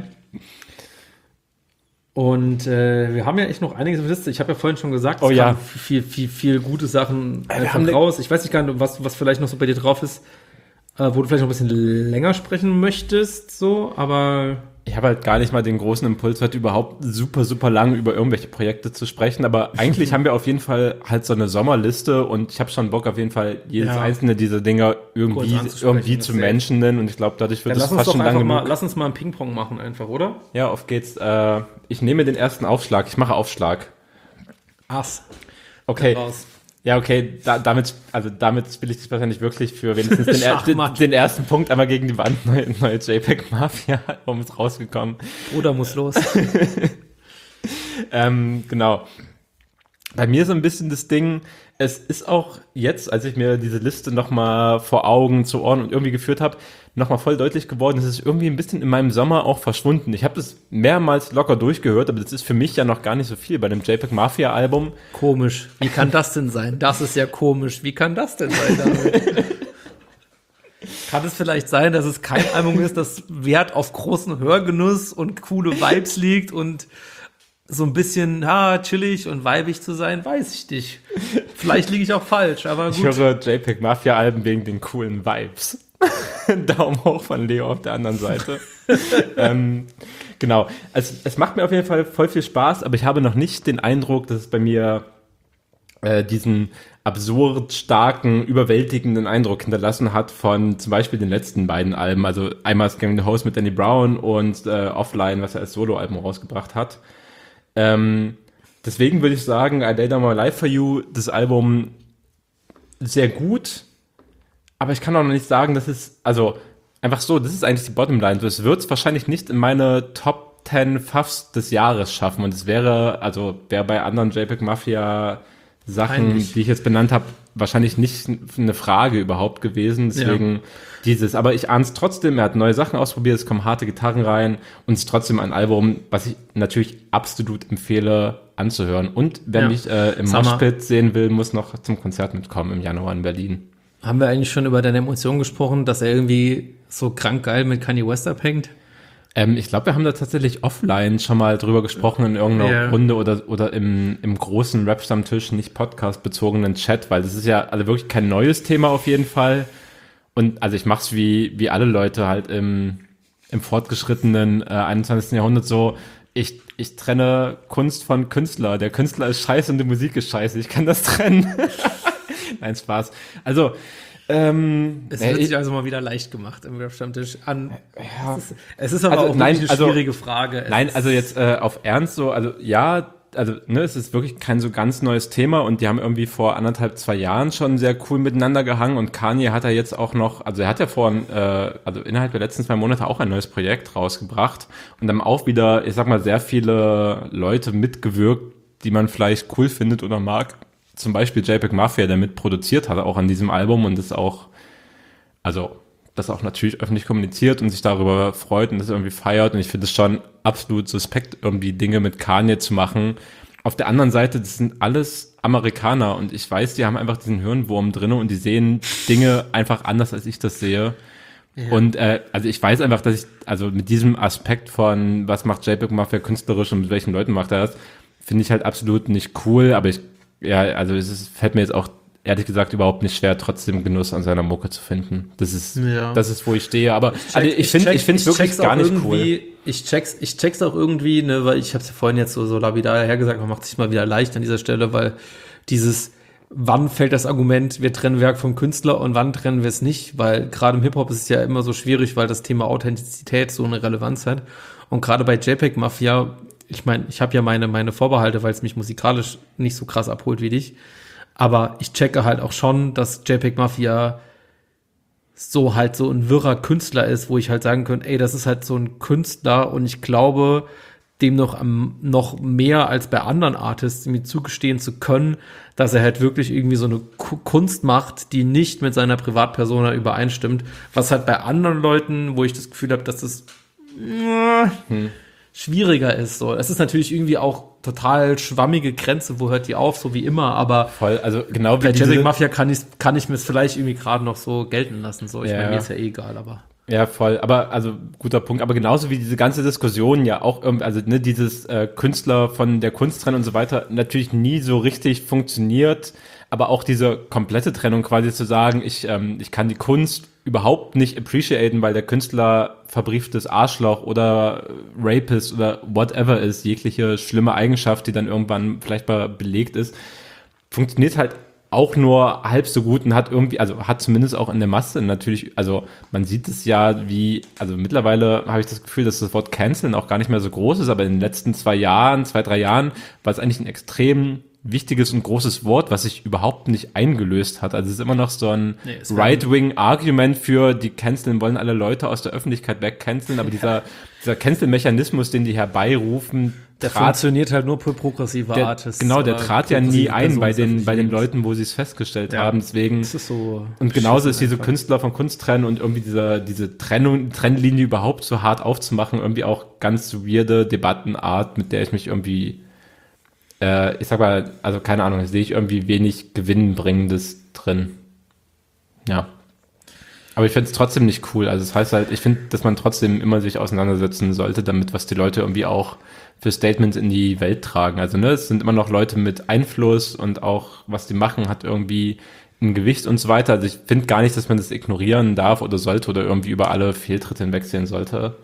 Und äh, wir haben ja echt noch einiges auf der Liste. Ich habe ja vorhin schon gesagt, es oh, ja. viel, viel, viel gute Sachen wir haben raus. Ich weiß nicht gar nicht, was, was vielleicht noch so bei dir drauf ist, äh, wo du vielleicht noch ein bisschen länger sprechen möchtest, so, aber ich habe halt gar nicht mal den großen Impuls, heute überhaupt super, super lang über irgendwelche Projekte zu sprechen, aber eigentlich haben wir auf jeden Fall halt so eine Sommerliste und ich habe schon Bock auf jeden Fall jedes ja. einzelne dieser Dinger irgendwie, irgendwie zu mentionen und ich glaube, dadurch wird es fast schon lang genug. Mal, lass uns mal ein Ping-Pong machen einfach, oder? Ja, auf geht's. Äh, ich nehme den ersten Aufschlag, ich mache Aufschlag. Ass. Okay. Ja, okay, da, damit, also damit spiele ich dich wahrscheinlich wirklich für wenigstens den, er, den, den ersten Punkt einmal gegen die Wand. Neue, neue JPEG Mafia Album ist rausgekommen. Oder muss los. ähm, genau. Bei mir so ein bisschen das Ding, es ist auch jetzt, als ich mir diese Liste nochmal vor Augen, zu Ohren und irgendwie geführt habe, nochmal voll deutlich geworden, es ist irgendwie ein bisschen in meinem Sommer auch verschwunden. Ich habe das mehrmals locker durchgehört, aber das ist für mich ja noch gar nicht so viel bei dem JPEG Mafia Album. Komisch. Wie kann das denn sein? Das ist ja komisch. Wie kann das denn sein, David? Kann es vielleicht sein, dass es kein Album ist, das Wert auf großen Hörgenuss und coole Vibes liegt und so ein bisschen ha, chillig und weibig zu sein, weiß ich nicht. Vielleicht liege ich auch falsch, aber gut. Ich höre JPEG Mafia Alben wegen den coolen Vibes. Daumen hoch von Leo auf der anderen Seite. ähm, genau. Also, es macht mir auf jeden Fall voll viel Spaß, aber ich habe noch nicht den Eindruck, dass es bei mir äh, diesen absurd starken, überwältigenden Eindruck hinterlassen hat von zum Beispiel den letzten beiden Alben. Also einmal Scamming the Host mit Danny Brown und äh, Offline, was er als Soloalbum rausgebracht hat. Ähm, deswegen würde ich sagen, I Lay Down My Life For You, das Album sehr gut, aber ich kann auch noch nicht sagen, dass es, also einfach so, das ist eigentlich die Bottomline. So, es wird es wahrscheinlich nicht in meine Top zehn Fuffs des Jahres schaffen und es wäre, also wäre bei anderen JPEG Mafia Sachen, eigentlich, die ich jetzt benannt habe, wahrscheinlich nicht eine Frage überhaupt gewesen, deswegen ja. dieses, aber ich ahne es trotzdem, er hat neue Sachen ausprobiert, es kommen harte Gitarren rein und es ist trotzdem ein Album, was ich natürlich absolut empfehle anzuhören und wer ja. mich äh, im Moshpit sehen will, muss noch zum Konzert mitkommen im Januar in Berlin. Haben wir eigentlich schon über deine Emotionen gesprochen, dass er irgendwie so krank geil mit Kanye West abhängt? Ähm, ich glaube, wir haben da tatsächlich offline schon mal drüber gesprochen in irgendeiner yeah. Runde oder, oder im, im großen Rap-Stammtisch, nicht Podcast-bezogenen Chat, weil das ist ja also wirklich kein neues Thema auf jeden Fall. Und also ich mach's wie, wie alle Leute halt im, im fortgeschrittenen äh, einundzwanzigsten Jahrhundert so, ich, ich trenne Kunst von Künstler. Der Künstler ist scheiße und die Musik ist scheiße. Ich kann das trennen. Nein, Spaß. Also, Ähm, es wird ich, sich also mal wieder leicht gemacht im Rap-Stammtisch an. Ja. Es, ist, es ist aber also, auch nein, eine also, schwierige Frage. Es nein, also jetzt äh, auf Ernst so, also ja, also ne, es ist wirklich kein so ganz neues Thema und die haben irgendwie vor anderthalb, zwei Jahren schon sehr cool miteinander gehangen und Kanye hat ja jetzt auch noch, also er hat ja vor, äh, also innerhalb der letzten zwei Monate auch ein neues Projekt rausgebracht und dann auch wieder, ich sag mal, sehr viele Leute mitgewirkt, die man vielleicht cool findet oder mag. Zum Beispiel JPEG Mafia, der mitproduziert hat, auch an diesem Album und ist auch, also das auch natürlich öffentlich kommuniziert und sich darüber freut und das irgendwie feiert. Und ich finde es schon absolut suspekt, irgendwie Dinge mit Kanye zu machen. Auf der anderen Seite, das sind alles Amerikaner und ich weiß, die haben einfach diesen Hirnwurm drin und die sehen Dinge einfach anders, als ich das sehe. Ja. Und äh, also ich weiß einfach, dass ich, also mit diesem Aspekt von, was macht JPEG Mafia künstlerisch und mit welchen Leuten macht er das, finde ich halt absolut nicht cool, aber ich, ja, also es ist, fällt mir jetzt auch ehrlich gesagt überhaupt nicht schwer, trotzdem Genuss an seiner Mucke zu finden. Das ist, ja. das ist, wo ich stehe. Aber ich, check, also ich finde, ich finde es wirklich gar nicht cool. Ich check's, ich check's auch irgendwie, ne, weil ich habe es ja vorhin jetzt so, so lapidar hergesagt, man macht sich mal wieder leicht an dieser Stelle, weil dieses, wann fällt das Argument, wir trennen Werk vom Künstler und wann trennen wir es nicht, weil gerade im Hip-Hop ist es ja immer so schwierig, weil das Thema Authentizität so eine Relevanz hat. Und gerade bei JPEG Mafia, ich meine, ich habe ja meine, meine Vorbehalte, weil es mich musikalisch nicht so krass abholt wie dich. Aber ich checke halt auch schon, dass JPEG Mafia so halt so ein wirrer Künstler ist, wo ich halt sagen könnte, ey, das ist halt so ein Künstler und ich glaube, dem noch am, noch mehr als bei anderen Artists mir zugestehen zu können, dass er halt wirklich irgendwie so eine K- Kunst macht, die nicht mit seiner Privatpersona übereinstimmt, was halt bei anderen Leuten, wo ich das Gefühl habe, dass das äh, hm. schwieriger ist. So, es ist natürlich irgendwie auch total schwammige Grenze, wo hört die auf, so wie immer, aber voll, also genau bei JPEG Mafia kann ich kann ich mir es vielleicht irgendwie gerade noch so gelten lassen. So, ich ja. meine, mir ist ja eh egal, aber ja, voll, aber also guter Punkt, aber genauso wie diese ganze Diskussion ja auch irgendwie, also ne, dieses äh, Künstler von der Kunst trennen und so weiter natürlich nie so richtig funktioniert, aber auch diese komplette Trennung quasi zu sagen, ich ähm, ich kann die Kunst überhaupt nicht appreciaten, weil der Künstler verbrieftes Arschloch oder Rapist oder whatever ist, jegliche schlimme Eigenschaft, die dann irgendwann vielleicht mal belegt ist, funktioniert halt auch nur halb so gut und hat irgendwie, also hat zumindest auch in der Masse natürlich, also man sieht es ja wie, also mittlerweile habe ich das Gefühl, dass das Wort Canceln auch gar nicht mehr so groß ist, aber in den letzten zwei Jahren, zwei, drei Jahren war es eigentlich ein extrem wichtiges und großes Wort, was sich überhaupt nicht eingelöst hat. Also es ist immer noch so ein nee, Right-Wing-Argument für, die canceln wollen alle Leute aus der Öffentlichkeit wegcanceln, aber dieser, dieser Cancel-Mechanismus, den die herbeirufen, der trat, funktioniert halt nur für progressive der, Artists. Genau, der trat ja nie ein bei den, bei den Leuten, wo sie es festgestellt ja, haben. Deswegen, das ist so und genauso ist diese einfach. Künstler von Kunst trennen und irgendwie dieser, diese Trennung, Trennlinie überhaupt so hart aufzumachen, irgendwie auch ganz weirde Debattenart, mit der ich mich irgendwie Äh, ich sag mal, also keine Ahnung, da sehe ich irgendwie wenig Gewinnbringendes drin. Ja. Aber ich finde es trotzdem nicht cool. Also das heißt halt, ich finde, dass man trotzdem immer sich auseinandersetzen sollte damit, was die Leute irgendwie auch für Statements in die Welt tragen. Also ne, es sind immer noch Leute mit Einfluss und auch, was die machen, hat irgendwie ein Gewicht und so weiter. Also ich finde gar nicht, dass man das ignorieren darf oder sollte oder irgendwie über alle Fehltritte hinwegsehen sollte.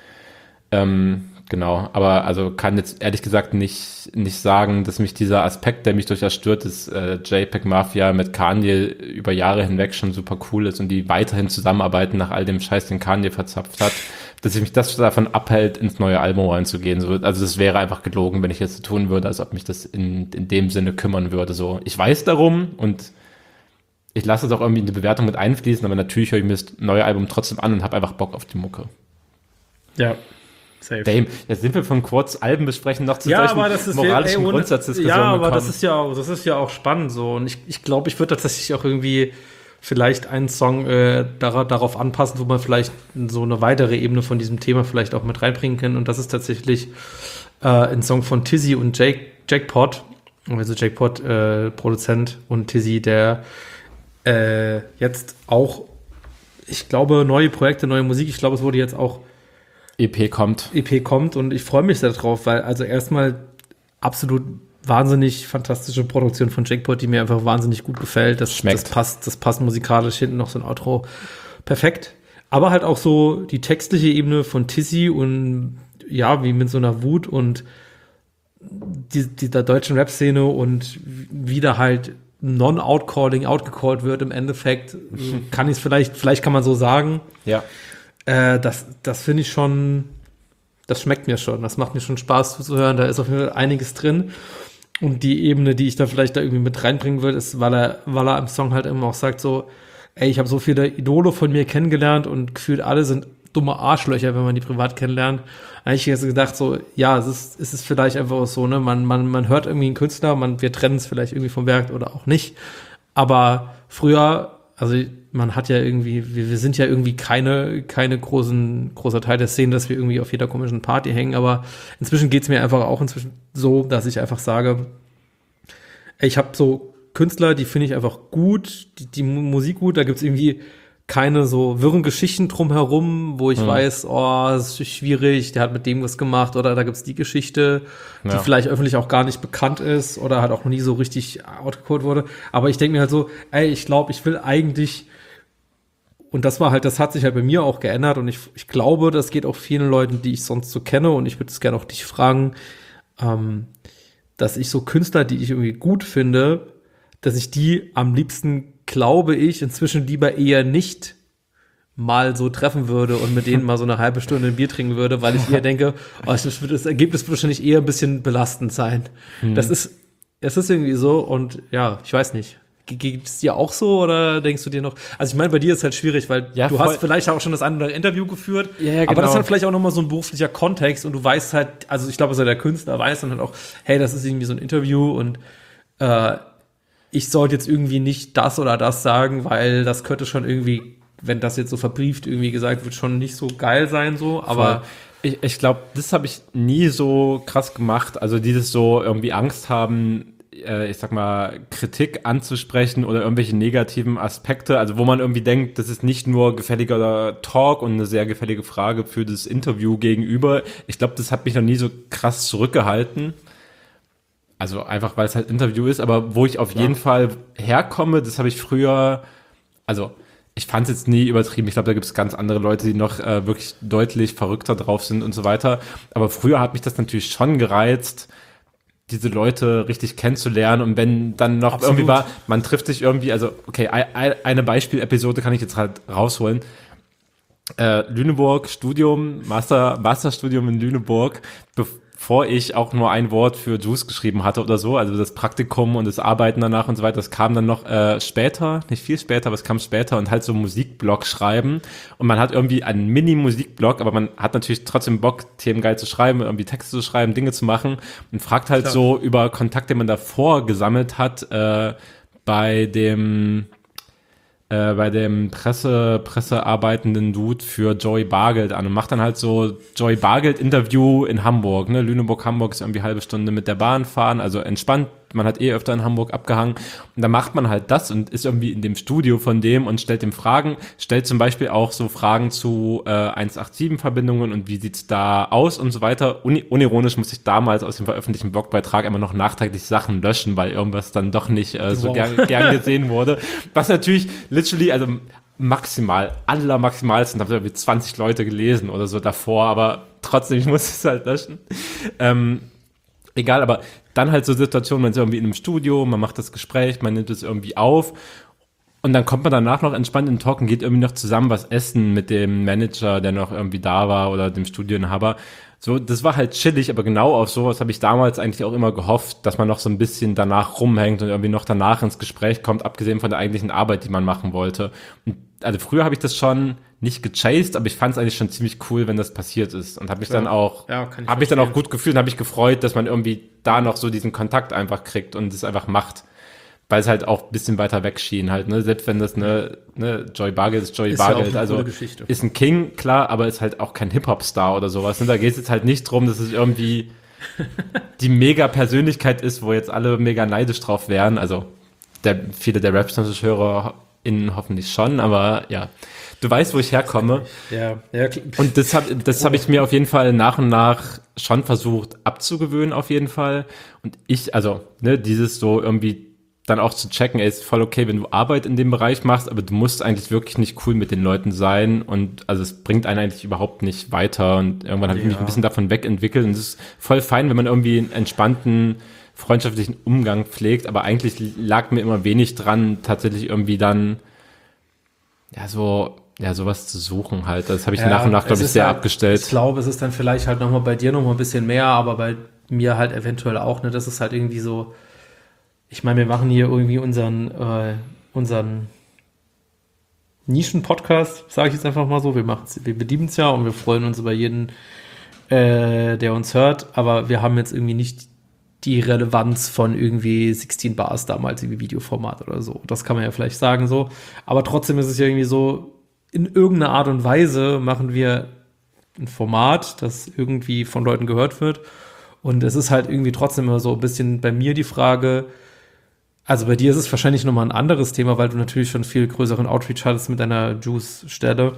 Ähm, Genau, aber also kann jetzt ehrlich gesagt nicht nicht sagen, dass mich dieser Aspekt, der mich durchaus stört, dass äh, JPEG Mafia mit Kanye über Jahre hinweg schon super cool ist und die weiterhin zusammenarbeiten nach all dem Scheiß, den Kanye verzapft hat, dass ich mich das davon abhält, ins neue Album reinzugehen. So, also das wäre einfach gelogen, wenn ich jetzt so tun würde, als ob mich das in in dem Sinne kümmern würde. So, ich weiß darum und ich lasse es auch irgendwie in die Bewertung mit einfließen, aber natürlich höre ich mir das neue Album trotzdem an und habe einfach Bock auf die Mucke. Ja. Safe. Dame, jetzt sind wir von kurz Alben besprechen noch zu ja, solchen aber das ist moralischen ey, ohne, Grundsatzdiskussionen Ja, aber gekommen. das ist ja auch, das ist ja auch spannend so. Und ich, ich glaube, ich würde tatsächlich auch irgendwie vielleicht einen Song äh, dar- darauf anpassen, wo man vielleicht so eine weitere Ebene von diesem Thema vielleicht auch mit reinbringen kann. Und das ist tatsächlich äh, ein Song von Tizzy und Jake, Jackpot. Also Jackpot, äh, Produzent, und Tizzy, der äh, jetzt auch, ich glaube, neue Projekte, neue Musik, ich glaube, es wurde jetzt auch E P kommt. E P kommt und ich freue mich sehr drauf, weil also erstmal absolut wahnsinnig fantastische Produktion von Jackpot, die mir einfach wahnsinnig gut gefällt. Das, Schmeckt. das passt, das passt musikalisch, hinten noch so ein Outro. Perfekt. Aber halt auch so die textliche Ebene von Tizzy und ja, wie mit so einer Wut und die, dieser deutschen Rap-Szene und wie da halt Non-Outcalling outgecallt wird im Endeffekt, kann ich es vielleicht, vielleicht kann man so sagen. Ja. Äh, das das finde ich schon, das schmeckt mir schon, das macht mir schon Spaß zuzuhören, da ist auf jeden Fall einiges drin. Und die Ebene, die ich da vielleicht da irgendwie mit reinbringen will, ist, weil er, weil er im Song halt immer auch sagt so, ey, ich habe so viele Idole von mir kennengelernt und gefühlt alle sind dumme Arschlöcher, wenn man die privat kennenlernt. Eigentlich habe ich gedacht so, ja, es ist, es ist vielleicht einfach auch so, ne, man, man, man hört irgendwie einen Künstler, man, wir trennen es vielleicht irgendwie vom Werk oder auch nicht. Aber früher, also man hat ja irgendwie, wir, wir sind ja irgendwie keine, keine großen, großer Teil der Szene, dass wir irgendwie auf jeder komischen Party hängen, aber inzwischen geht's mir einfach auch inzwischen so, dass ich einfach sage, ey, ich habe so Künstler, die finde ich einfach gut, die, die Musik gut, da gibt's irgendwie keine so wirren Geschichten drumherum, wo ich hm. weiß, oh, das ist schwierig, der hat mit dem was gemacht oder da gibt's die Geschichte, die ja. vielleicht öffentlich auch gar nicht bekannt ist oder halt auch noch nie so richtig outgecodet wurde. Aber ich denke mir halt so, ey, ich glaube, ich will eigentlich, und das war halt, das hat sich halt bei mir auch geändert und ich, ich glaube, das geht auch vielen Leuten, die ich sonst so kenne und ich würde es gerne auch dich fragen, ähm, dass ich so Künstler, die ich irgendwie gut finde, dass ich die am liebsten, glaube ich, inzwischen lieber eher nicht mal so treffen würde und mit denen mal so eine halbe Stunde ein Bier trinken würde, weil ich eher denke, oh, das, wird, das Ergebnis wird wahrscheinlich eher ein bisschen belastend sein. Mhm. Das ist, es ist irgendwie so und ja, ich weiß nicht. Geht es dir auch so oder denkst du dir noch, also ich meine, bei dir ist es halt schwierig, weil ja, du hast vielleicht auch schon das eine oder andere Interview geführt, ja, ja, genau. aber das ist halt vielleicht auch nochmal so ein beruflicher Kontext und du weißt halt, also ich glaube, also der Künstler weiß dann halt auch, hey, das ist irgendwie so ein Interview und äh, ich sollte jetzt irgendwie nicht das oder das sagen, weil das könnte schon irgendwie, wenn das jetzt so verbrieft irgendwie gesagt wird, schon nicht so geil sein so, aber ich, ich glaube, das habe ich nie so krass gemacht, also dieses so irgendwie Angst haben, äh, ich sag mal, Kritik anzusprechen oder irgendwelche negativen Aspekte, also wo man irgendwie denkt, das ist nicht nur gefälliger Talk und eine sehr gefällige Frage für das Interview gegenüber. Ich glaube, das hat mich noch nie so krass zurückgehalten. Also einfach, weil es halt Interview ist, aber wo ich auf ja. jeden Fall herkomme, das habe ich früher, also ich fand es jetzt nie übertrieben. Ich glaube, da gibt es ganz andere Leute, die noch äh, wirklich deutlich verrückter drauf sind und so weiter. Aber früher hat mich das natürlich schon gereizt, diese Leute richtig kennenzulernen und wenn dann noch Absolut. irgendwie war, man trifft sich irgendwie, also okay, eine Beispielepisode kann ich jetzt halt rausholen. Äh, Lüneburg, Studium, Master, Masterstudium in Lüneburg, bevor ich auch nur ein Wort für Juice geschrieben hatte oder so, also das Praktikum und das Arbeiten danach und so weiter, das kam dann noch äh, später, nicht viel später, aber es kam später und halt so Musikblog schreiben und man hat irgendwie einen Mini-Musikblog, aber man hat natürlich trotzdem Bock, Themen geil zu schreiben, irgendwie Texte zu schreiben, Dinge zu machen und fragt halt Klar. so über Kontakte, den man davor gesammelt hat, äh, bei dem äh, bei dem Presse, Pressearbeitenden Dude für Joey Bargeld an und macht dann halt so Joey Bargeld Interview in Hamburg, ne, Lüneburg, Hamburg ist irgendwie eine halbe Stunde mit der Bahn fahren, also entspannt, man hat eh öfter in Hamburg abgehangen und dann macht man halt das und ist irgendwie in dem Studio von dem und stellt dem Fragen, stellt zum Beispiel auch so Fragen zu äh, eins acht sieben Verbindungen und wie sieht's da aus und so weiter. Uni- unironisch musste ich damals aus dem veröffentlichten Blogbeitrag immer noch nachträglich Sachen löschen, weil irgendwas dann doch nicht äh, so wow. gern, gern gesehen wurde. Was natürlich literally, also maximal, aller maximalsten, da haben wir zwanzig Leute gelesen oder so davor, aber trotzdem, ich musste es halt löschen. Ähm, egal, aber dann halt so Situationen, man ist irgendwie in einem Studio, man macht das Gespräch, man nimmt es irgendwie auf und dann kommt man danach noch entspannt in den Talk und geht irgendwie noch zusammen was essen mit dem Manager, der noch irgendwie da war oder dem Studioinhaber. So, das war halt chillig, aber genau auf sowas habe ich damals eigentlich auch immer gehofft, dass man noch so ein bisschen danach rumhängt und irgendwie noch danach ins Gespräch kommt, abgesehen von der eigentlichen Arbeit, die man machen wollte. Und also früher habe ich das schon nicht gechased, aber ich fand es eigentlich schon ziemlich cool, wenn das passiert ist und habe mich ja. dann auch ja, habe mich dann auch gut gefühlt und habe mich gefreut, dass man irgendwie da noch so diesen Kontakt einfach kriegt und es einfach macht, weil es halt auch ein bisschen weiter weg schien halt, ne, selbst wenn das eine ne Joey Bargeld ist, Joey ist Bargeld, ja also ist ein King, klar, aber ist halt auch kein Hip-Hop-Star oder sowas, und da geht es jetzt halt nicht drum, dass es irgendwie die Mega-Persönlichkeit ist, wo jetzt alle mega neidisch drauf wären, also der, viele der Rap-Hörer innen hoffentlich schon, aber ja, du weißt, wo ich herkomme. Ja, ja. Und das habe das hab ich mir auf jeden Fall nach und nach schon versucht abzugewöhnen, auf jeden Fall. Und ich, also, ne, dieses so irgendwie dann auch zu checken, ey, ist voll okay, wenn du Arbeit in dem Bereich machst, aber du musst eigentlich wirklich nicht cool mit den Leuten sein und also es bringt einen eigentlich überhaupt nicht weiter und irgendwann habe ich ja. mich ein bisschen davon wegentwickelt und es ist voll fein, wenn man irgendwie einen entspannten freundschaftlichen Umgang pflegt, aber eigentlich lag mir immer wenig dran, tatsächlich irgendwie dann ja so ja sowas zu suchen halt. Das habe ich ja, nach und nach, glaube ich, sehr halt, abgestellt. Ich glaube, es ist dann vielleicht halt nochmal bei dir nochmal ein bisschen mehr, aber bei mir halt eventuell auch, ne, das ist halt irgendwie so, ich meine, wir machen hier irgendwie unseren äh, unseren Nischen-Podcast, sage ich jetzt einfach mal so, wir machen's, wir bedienen es ja und wir freuen uns über jeden, äh, der uns hört, aber wir haben jetzt irgendwie nicht die Relevanz von irgendwie sechzehn Bars damals, irgendwie Videoformat oder so. Das kann man ja vielleicht sagen so. Aber trotzdem ist es ja irgendwie so, in irgendeiner Art und Weise machen wir ein Format, das irgendwie von Leuten gehört wird. Und es ist halt irgendwie trotzdem immer so ein bisschen bei mir die Frage, also bei dir ist es wahrscheinlich nochmal ein anderes Thema, weil du natürlich schon viel größeren Outreach hattest mit deiner Juice-Stelle.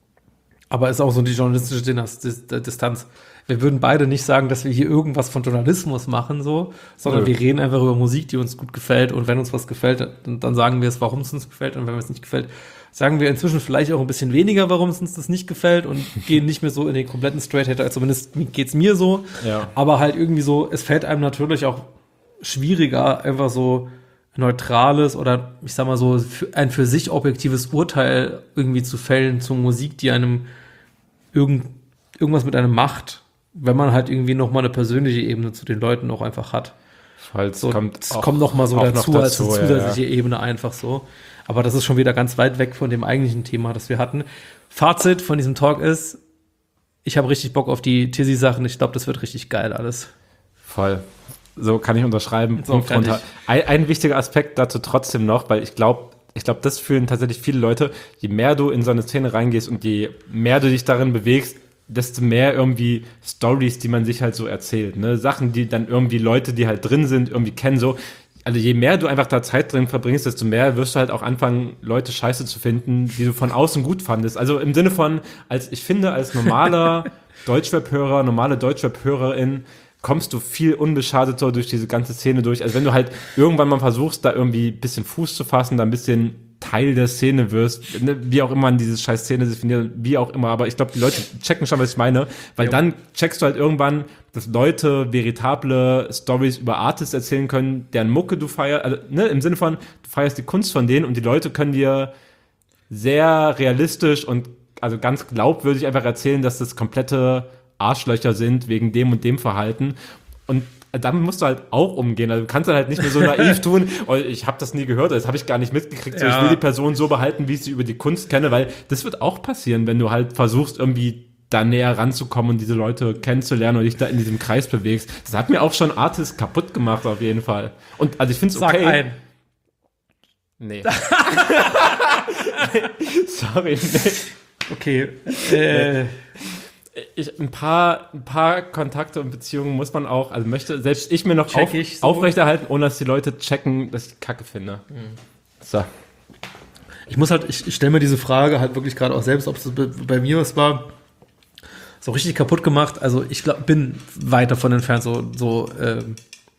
Aber es ist auch so die journalistische Distanz. Wir würden beide nicht sagen, dass wir hier irgendwas von Journalismus machen, so, sondern Nö. wir reden einfach über Musik, die uns gut gefällt. Und wenn uns was gefällt, dann, dann sagen wir es, warum es uns gefällt. Und wenn es nicht gefällt, sagen wir inzwischen vielleicht auch ein bisschen weniger, warum es uns das nicht gefällt und gehen nicht mehr so in den kompletten Straight-Hater. Zumindest geht's mir so. Ja. Aber halt irgendwie so, es fällt einem natürlich auch schwieriger, einfach so neutrales oder ich sag mal so ein für sich objektives Urteil irgendwie zu fällen zu Musik, die einem irgend, irgendwas mit einem macht, wenn man halt irgendwie noch mal eine persönliche Ebene zu den Leuten auch einfach hat. Falls so, kommt es kommt noch mal so dazu, noch dazu als eine zusätzliche ja, ja. Ebene einfach so. Aber das ist schon wieder ganz weit weg von dem eigentlichen Thema, das wir hatten. Fazit von diesem Talk ist, ich habe richtig Bock auf die Tizzy-Sachen. Ich glaube, das wird richtig geil alles. Voll. So kann ich unterschreiben. So, Punkt runter. Ein, ein wichtiger Aspekt dazu trotzdem noch, weil ich glaube, ich glaube, das fühlen tatsächlich viele Leute, je mehr du in so eine Szene reingehst und je mehr du dich darin bewegst, desto mehr irgendwie Stories, die man sich halt so erzählt, ne? Sachen, die dann irgendwie Leute, die halt drin sind, irgendwie kennen, so. Also je mehr du einfach da Zeit drin verbringst, desto mehr wirst du halt auch anfangen, Leute scheiße zu finden, die du von außen gut fandest. Also im Sinne von, als ich finde, als normaler Deutschrap-Hörer, normale Deutschrap-Hörerin, kommst du viel unbeschadeter durch diese ganze Szene durch. Also wenn du halt irgendwann mal versuchst, da irgendwie ein bisschen Fuß zu fassen, da ein bisschen Teil der Szene wirst, ne, wie auch immer man diese scheiß Szene definiert, wie auch immer, aber ich glaube, die Leute checken schon, was ich meine, weil ja. dann checkst du halt irgendwann, dass Leute veritable Stories über Artists erzählen können, deren Mucke du feierst, also ne, im Sinne von, du feierst die Kunst von denen und die Leute können dir sehr realistisch und also ganz glaubwürdig einfach erzählen, dass das komplette Arschlöcher sind wegen dem und dem Verhalten und damit musst du halt auch umgehen. Also du kannst dann halt nicht mehr so naiv tun, oh, ich habe das nie gehört, das habe ich gar nicht mitgekriegt, so, ja. Ich will die Person so behalten, wie ich sie über die Kunst kenne, weil das wird auch passieren, wenn du halt versuchst, irgendwie da näher ranzukommen und diese Leute kennenzulernen und dich da in diesem Kreis bewegst. Das hat mir auch schon Artists kaputt gemacht, auf jeden Fall. Und also ich finde es okay. Sag ein. Nee. Sorry, nee. Okay. Äh... Ich, ein paar, ein paar Kontakte und Beziehungen muss man auch, also möchte selbst ich mir noch auf, ich so. aufrechterhalten, ohne dass die Leute checken, dass ich Kacke finde. Mhm. So. Ich muss halt, ich, ich stelle mir diese Frage halt wirklich gerade auch selbst, ob es bei mir was war, so richtig kaputt gemacht. Also ich glaub, bin weit davon entfernt, so, so, ähm,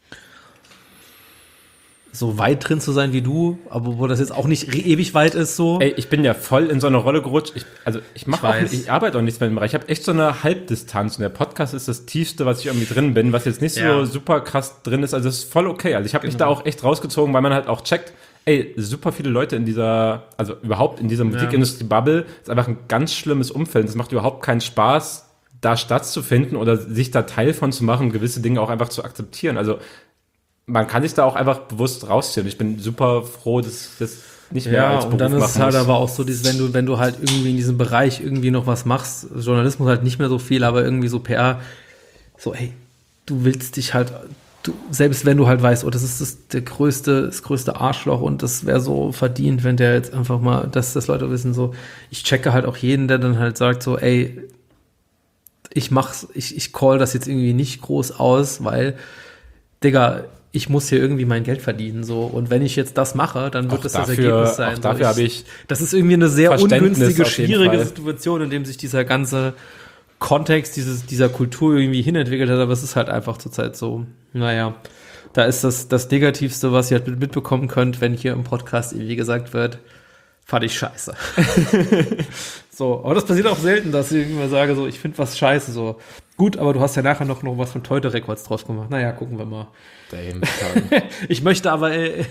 so weit drin zu sein wie du, aber wo das jetzt auch nicht ewig weit ist, so. Ey, ich bin ja voll in so eine Rolle gerutscht. Ich, also ich mache auch, nicht, ich arbeite auch nichts mehr im Bereich. Ich habe echt so eine Halbdistanz und der Podcast ist das Tiefste, was ich irgendwie drin bin, was jetzt nicht ja. so super krass drin ist. Also es ist voll okay. Also ich habe genau. mich da auch echt rausgezogen, weil man halt auch checkt, ey, super viele Leute in dieser, also überhaupt in dieser Musikindustrie-Bubble, ist einfach ein ganz schlimmes Umfeld. Es macht überhaupt keinen Spaß, da stattzufinden oder sich da Teil von zu machen, gewisse Dinge auch einfach zu akzeptieren. Also man kann sich da auch einfach bewusst rausziehen. Ich bin super froh, dass das nicht mehr ja, als Beruf und dann ist es halt muss. aber auch so, dieses, wenn du, wenn du halt irgendwie in diesem Bereich irgendwie noch was machst, Journalismus halt nicht mehr so viel, aber irgendwie so P R, so, ey, du willst dich halt, du, selbst wenn du halt weißt, oh, das ist das, der größte, das größte Arschloch und das wäre so verdient, wenn der jetzt einfach mal, dass das Leute wissen, so, ich checke halt auch jeden, der dann halt sagt, so, ey, ich mach's, ich, ich call das jetzt irgendwie nicht groß aus, weil, Digga, ich muss hier irgendwie mein Geld verdienen, so. Und wenn ich jetzt das mache, dann wird auch das dafür, das Ergebnis sein. Auch dafür so. habe ich Das ist irgendwie eine sehr ungünstige, schwierige Fall. Situation, in dem sich dieser ganze Kontext dieses, dieser Kultur irgendwie hinentwickelt hat. Aber es ist halt einfach zurzeit so, naja, da ist das, das Negativste, was ihr halt mitbekommen könnt, wenn hier im Podcast irgendwie gesagt wird, fand ich scheiße. So, aber das passiert auch selten, dass ich immer sage, so, ich finde was scheiße, so. Gut, aber du hast ja nachher noch, noch was von Teute Records draus gemacht. Naja, gucken wir mal. Ich möchte aber äh,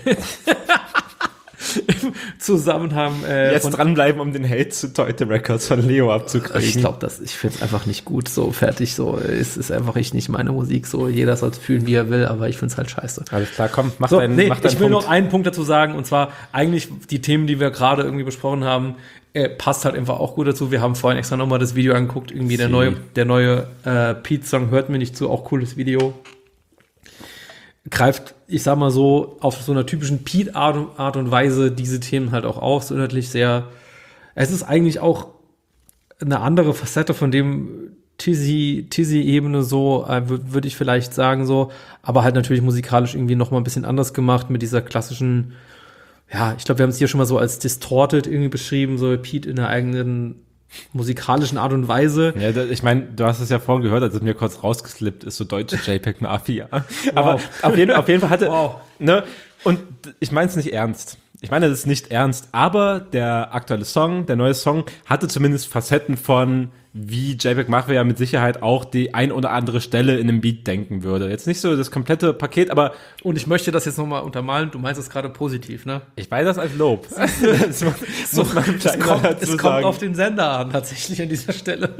im Zusammenhang äh, jetzt dranbleiben, um den Hate zu Teute Records von Leo abzukriegen. Ich glaube, das, ich finde es einfach nicht gut, so fertig, so, es ist einfach ich nicht meine Musik, so, jeder soll es fühlen, wie er will, aber ich finde es halt scheiße. Alles klar, komm, mach so, deinen, nee, mach deinen ich will Punkt. noch einen Punkt dazu sagen, und zwar eigentlich die Themen, die wir gerade irgendwie besprochen haben, äh, passt halt einfach auch gut dazu. Wir haben vorhin extra nochmal das Video angeguckt, irgendwie der neue, der neue äh, Pete-Song Hört mir nicht zu, auch cooles Video. greift, ich sag mal so, auf so einer typischen Pete-Art und, Art und Weise diese Themen halt auch auf, so inhaltlich sehr, es ist eigentlich auch eine andere Facette von dem Tizzy, Tizzy-Ebene so, äh, würde würd ich vielleicht sagen so, aber halt natürlich musikalisch irgendwie noch mal ein bisschen anders gemacht mit dieser klassischen, ja, ich glaube, wir haben es hier schon mal so als distorted irgendwie beschrieben, so Pete in der eigenen musikalischen Art und Weise. Ja, da, ich meine, du hast es ja vorhin gehört, als es mir kurz rausgeslippt ist, so deutsche JPEG-Mafia. Aber wow. auf, jeden, auf jeden Fall hatte, wow. ne, und ich meine es nicht ernst. Ich meine, das ist nicht ernst, aber der aktuelle Song, der neue Song, hatte zumindest Facetten von, wie JPEG-Mafia mit Sicherheit auch die ein oder andere Stelle in einem Beat denken würde. Jetzt nicht so das komplette Paket, aber... Und ich möchte das jetzt nochmal untermalen, du meinst es gerade positiv, ne? Ich weiß das als Lob. Das muss, so, muss man es kommt, es kommt auf den Sender an, tatsächlich an dieser Stelle.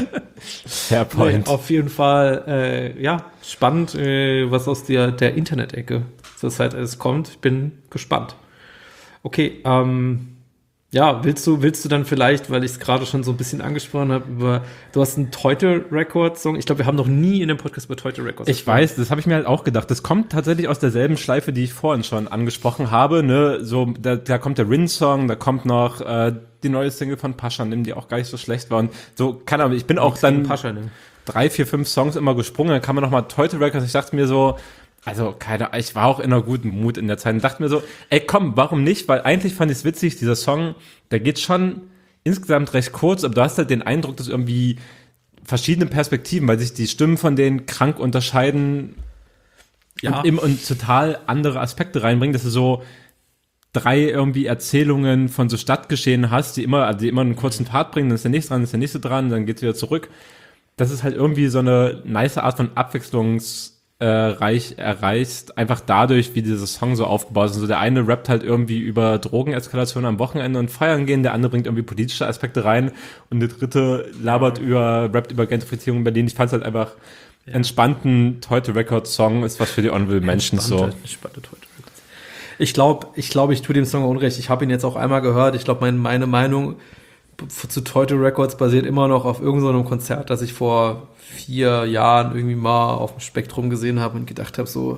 Fair point. Nee, auf jeden Fall, äh, ja, spannend, äh, was aus der, der Internet-Ecke zurzeit alles kommt. Ich bin gespannt. Okay, ähm, ja, willst du, willst du dann vielleicht, weil ich es gerade schon so ein bisschen angesprochen habe, über, du hast einen Teute Records Song. Ich glaube, wir haben noch nie in dem Podcast über Teute Records Ich gesprochen. weiß, das habe ich mir halt auch gedacht. Das kommt tatsächlich aus derselben Schleife, die ich vorhin schon angesprochen habe, ne, so, da, da kommt der Rin-Song, da kommt noch, äh, die neue Single von Paschanim, die auch gar nicht so schlecht war und so, keine Ahnung, ich bin auch dann Paschanim. drei, vier, fünf Songs immer gesprungen, dann kam man nochmal Teute Records, ich dachte mir so, also, keine, ich war auch in einer guten Mut in der Zeit und dachte mir so, ey, komm, warum nicht? Weil eigentlich fand ich es witzig, dieser Song, der geht schon insgesamt recht kurz, aber du hast halt den Eindruck, dass irgendwie verschiedene Perspektiven, weil sich die Stimmen von denen krank unterscheiden ja. und, im, und total andere Aspekte reinbringen, dass du so drei irgendwie Erzählungen von so Stadtgeschehen hast, die immer, die immer einen kurzen Part bringen, dann ist der nächste dran, dann ist der nächste dran, dann geht's wieder zurück. Das ist halt irgendwie so eine nice Art von Abwechslungs- reich erreicht, einfach dadurch, wie dieser Song so aufgebaut ist. Also der eine rappt halt irgendwie über Drogeneskalation am Wochenende und feiern gehen, der andere bringt irgendwie politische Aspekte rein und der dritte labert ja. über, rappt über Gentrifizierung in Berlin. Ich fand es halt einfach ja. entspannten Teute Records Song, ist was für die Honorable Mentions so. Entspannte Teute Records. Ich glaube, ich glaube, ich tue dem Song Unrecht. Ich habe ihn jetzt auch einmal gehört. Ich glaube, mein, meine Meinung zu Teute Records basiert immer noch auf irgendeinem Konzert, das ich vor vier Jahren irgendwie mal auf dem Spektrum gesehen habe und gedacht habe so,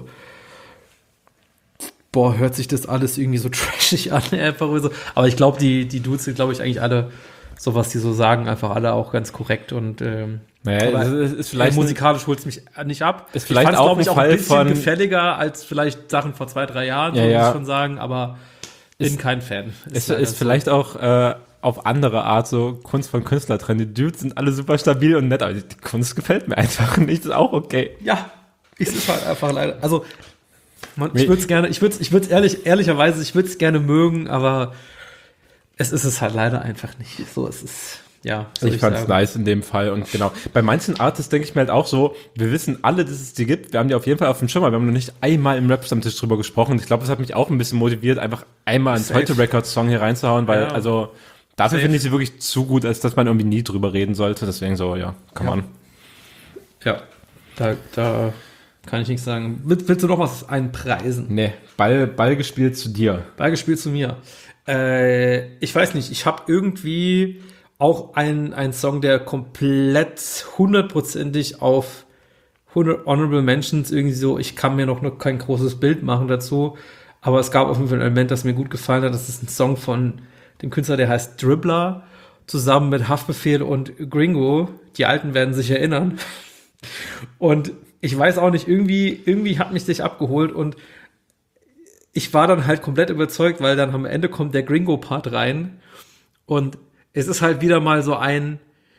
boah, hört sich das alles irgendwie so trashig an, einfach so. Aber ich glaube, die, die Dudes sind, glaube ich, eigentlich alle, so was die so sagen, einfach alle auch ganz korrekt und ähm, naja, es ist vielleicht musikalisch holt es mich nicht ab. Ist vielleicht ich auch, ein, ich, auch ein Fall bisschen von gefälliger als vielleicht Sachen vor zwei, drei Jahren, ja, so ja. muss ich schon sagen, aber bin ist, kein Fan. Ist, ist, ist vielleicht auch äh, auf andere Art so Kunst von Künstler drin. Die Dudes sind alle super stabil und nett, aber die Kunst gefällt mir einfach nicht. Das ist auch okay. Ja, es ist halt einfach leider. Also, man, ich würde es gerne, ich würde es ich würde es ehrlich, ehrlicherweise, ich würde es gerne mögen, aber es ist es halt leider einfach nicht. So, es ist, ja. Ich fand es nice in dem Fall und genau. Bei manchen Artists denke ich mir halt auch so, wir wissen alle, dass es die gibt. Wir haben die auf jeden Fall auf dem Schirm, aber wir haben noch nicht einmal im Rap-Stammtisch drüber gesprochen. Ich glaube, das hat mich auch ein bisschen motiviert, einfach einmal einen Teute Records Song hier reinzuhauen, weil, ja. also, dafür finde ich sie wirklich zu gut, als dass man irgendwie nie drüber reden sollte. Deswegen so, ja, come on. Ja, da, da kann ich nichts sagen. Willst, willst du noch was einpreisen? Nee, Ball, Ball gespielt zu dir. Ball gespielt zu mir. Äh, ich weiß nicht, ich habe irgendwie auch einen, einen Song, der komplett hundertprozentig auf hundert Honorable Mentions irgendwie so, ich kann mir noch, noch kein großes Bild machen dazu, aber es gab auf jeden Fall ein Element, das mir gut gefallen hat. Das ist ein Song von dem Künstler, der heißt Dribbler, zusammen mit Haftbefehl und Gringo. Die Alten werden sich erinnern. Und ich weiß auch nicht, irgendwie, irgendwie hat mich das abgeholt und ich war dann halt komplett überzeugt, weil dann am Ende kommt der Gringo-Part rein und es ist halt wieder mal so ein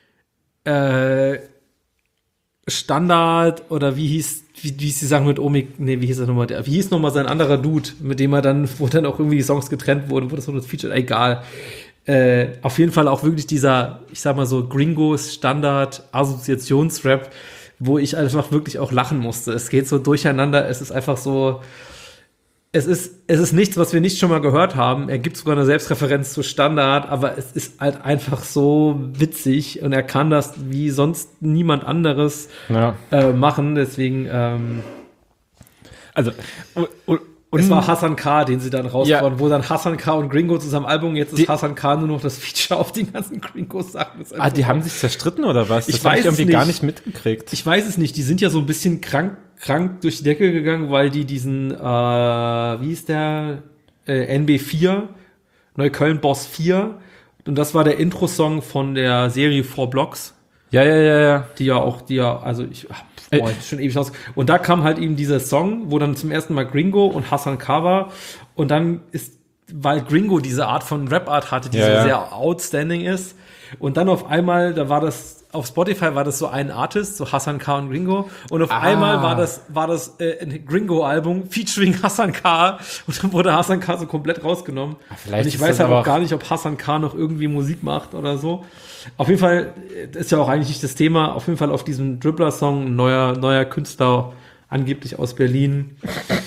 äh, Standard oder wie hieß, wie, wie sie sagen mit Omi, nee, wie hieß das nochmal, wie hieß nochmal sein anderer Dude, mit dem er dann, wo dann auch irgendwie die Songs getrennt wurden, wo das so das Feature, egal. Äh, auf jeden Fall auch wirklich dieser, ich sag mal so, Gringos Standard Assoziationsrap, wo ich einfach wirklich auch lachen musste. Es geht so durcheinander, es ist einfach so, es ist, es ist nichts, was wir nicht schon mal gehört haben. Er gibt sogar eine Selbstreferenz zu Standard, aber es ist halt einfach so witzig und er kann das wie sonst niemand anderes ja. äh, machen. Deswegen, ähm, also, und, und, es war Hassan K., den sie dann rausbauen, ja. wo dann Hassan K. und Gringo zusammen Album, jetzt ist die, Hassan K. nur noch das Feature auf den ganzen Gringo-Sachen. Ah, die haben sich zerstritten oder was? Das ich weiß ich irgendwie nicht. gar nicht mitgekriegt. Ich weiß es nicht, die sind ja so ein bisschen krank, krank durch die Decke gegangen, weil die diesen, äh, wie ist der, äh, N B vier, Neukölln Boss vier, und das war der Intro-Song von der Serie Four Blocks. Ja, ja, ja, ja. Die ja auch, die ja, also ich, boah, ich schon ewig aus. Und da kam halt eben dieser Song, wo dann zum ersten Mal Gringo und Hasan K war. Und dann ist, weil Gringo diese Art von Rap-Art hatte, die ja, so ja. sehr outstanding ist. Und dann auf einmal, da war das, auf Spotify war das so ein Artist, so Hasan K und Gringo. Und auf Ah. einmal war das, war das äh, ein Gringo-Album featuring Hasan K. Und dann wurde Hasan K so komplett rausgenommen. Vielleicht und ich ist weiß das halt aber auch gar nicht, ob Hasan K noch irgendwie Musik macht oder so. Auf jeden Fall ist ja auch eigentlich nicht das Thema. Auf jeden Fall auf diesem Dribbler-Song, ein neuer, neuer Künstler, angeblich aus Berlin.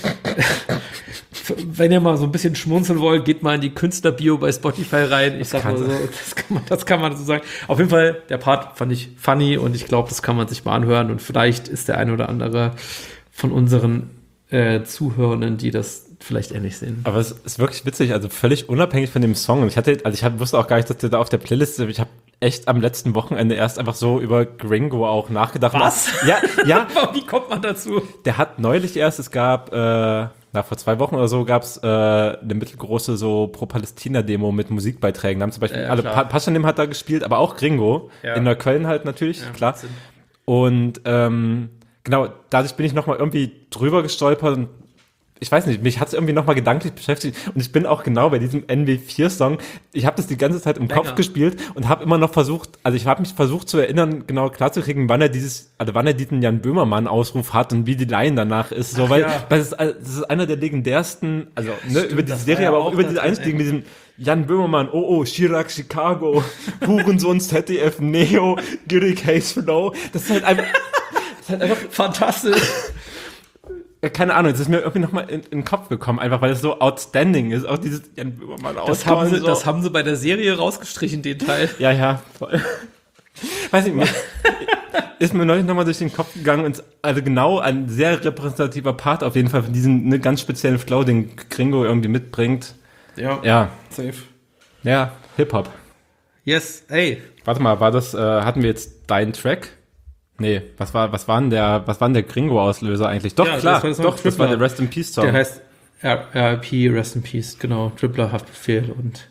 Wenn ihr mal so ein bisschen schmunzeln wollt, geht mal in die Künstlerbio bei Spotify rein. Ich sag mal so, das kann man, das kann man so sagen. Auf jeden Fall, der Part fand ich funny und ich glaube, das kann man sich mal anhören und vielleicht ist der eine oder andere von unseren äh, Zuhörenden, die das vielleicht ähnlich sehen. Aber es ist wirklich witzig, also völlig unabhängig von dem Song. Und ich hatte, also ich hab, wusste auch gar nicht, dass der da auf der Playlist ist. Ich habe echt am letzten Wochenende erst einfach so über Gringo auch nachgedacht. Was? Ja, ja. Wie kommt man dazu? Der hat neulich erst, es gab, äh, na, vor zwei Wochen oder so gab's äh, eine mittelgroße so Pro-Palästina-Demo mit Musikbeiträgen. Da haben zum Beispiel Ja, alle, klar. pa Paschanim hat da gespielt, aber auch Gringo. Ja. In Neukölln halt natürlich, Ja, klar. Sinn. Und ähm, genau, dadurch bin ich nochmal irgendwie drüber gestolpert und ich weiß nicht, mich hat es irgendwie nochmal gedanklich beschäftigt und ich bin auch genau bei diesem N B vier Song, ich habe das die ganze Zeit im Länger. Kopf gespielt und habe immer noch versucht, also ich habe mich versucht zu erinnern, genau klarzukriegen, wann er dieses, also wann er diesen Jan Böhmermann-Ausruf hat und wie die Line danach ist, so, Ach, weil, ja. weil das, ist, das ist einer der legendärsten, also ne, über diese das Serie, war ja aber auch auch über das, diesen Einstieg ey. mit diesem Jan Böhmermann, oh oh, Chirac Chicago, Hurensohn Z D F Neo, Giri Case Flow, das ist halt einfach, das ist halt einfach Fantastisch. keine Ahnung, es ist mir irgendwie nochmal in, in den Kopf gekommen, einfach weil es so outstanding ist, auch dieses Jan Böhmermann Das haben, sie, so. das haben sie bei der Serie rausgestrichen, den Teil. Ja, ja, voll. Weiß ich nicht, ist mir neulich nochmal durch den Kopf gegangen und also genau ein sehr repräsentativer Part auf jeden Fall von diesem ne, ganz speziellen Flow, den Gringo irgendwie mitbringt. Ja, Ja, safe. ja, Hip-Hop. Yes, ey. Warte mal, war das, äh, hatten wir jetzt deinen Track? Nee, was war, was war denn der, was war denn der Gringo-Auslöser eigentlich? Doch, Ja, klar, das war das doch, das Tripler. war der Rest in Peace Song. Der heißt R I P, Rest in Peace, genau. Dribbler, Haftbefehl und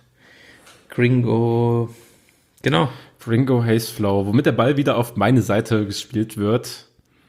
Gringo. Genau. Gringo Haze Flow, womit der Ball wieder auf meine Seite gespielt wird.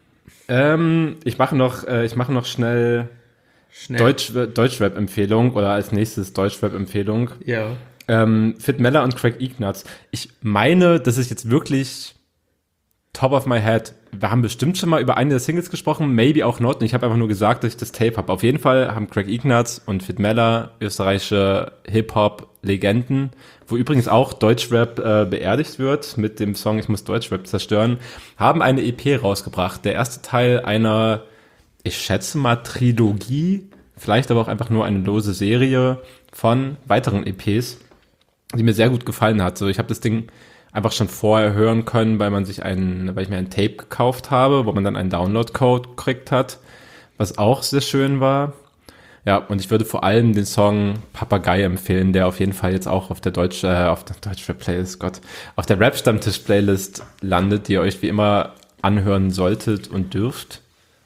Ähm, ich mache noch, äh, ich mache noch schnell Schnell. Deutsch, Deutschrap-Empfehlung oder als nächstes Deutschrap-Empfehlung. Ja. Ähm, Fit Meller und Craig Ignatz. Ich meine, das ist jetzt wirklich top of my head. Wir haben bestimmt schon mal über eine der Singles gesprochen, maybe auch not. Und ich habe einfach nur gesagt, dass ich das Tape habe. Auf jeden Fall haben Craig Ignatz und Fit Meller österreichische Hip-Hop-Legenden, wo übrigens auch Deutschrap äh, beerdigt wird mit dem Song Ich muss Deutschrap zerstören, haben eine E P rausgebracht. Der erste Teil einer, ich schätze mal, Trilogie, vielleicht aber auch einfach nur eine lose Serie von weiteren E Ps, die mir sehr gut gefallen hat. So, ich habe das Ding einfach schon vorher hören können, weil man sich einen, weil ich mir ein Tape gekauft habe, wo man dann einen Download-Code gekriegt hat, was auch sehr schön war. Ja, und ich würde vor allem den Song Papagei empfehlen, der auf jeden Fall jetzt auch auf der Deutsch, äh, auf der Deutsch-Rap-Playlist, Gott, auf der Rap-Stammtisch-Playlist landet, die ihr euch wie immer anhören solltet und dürft.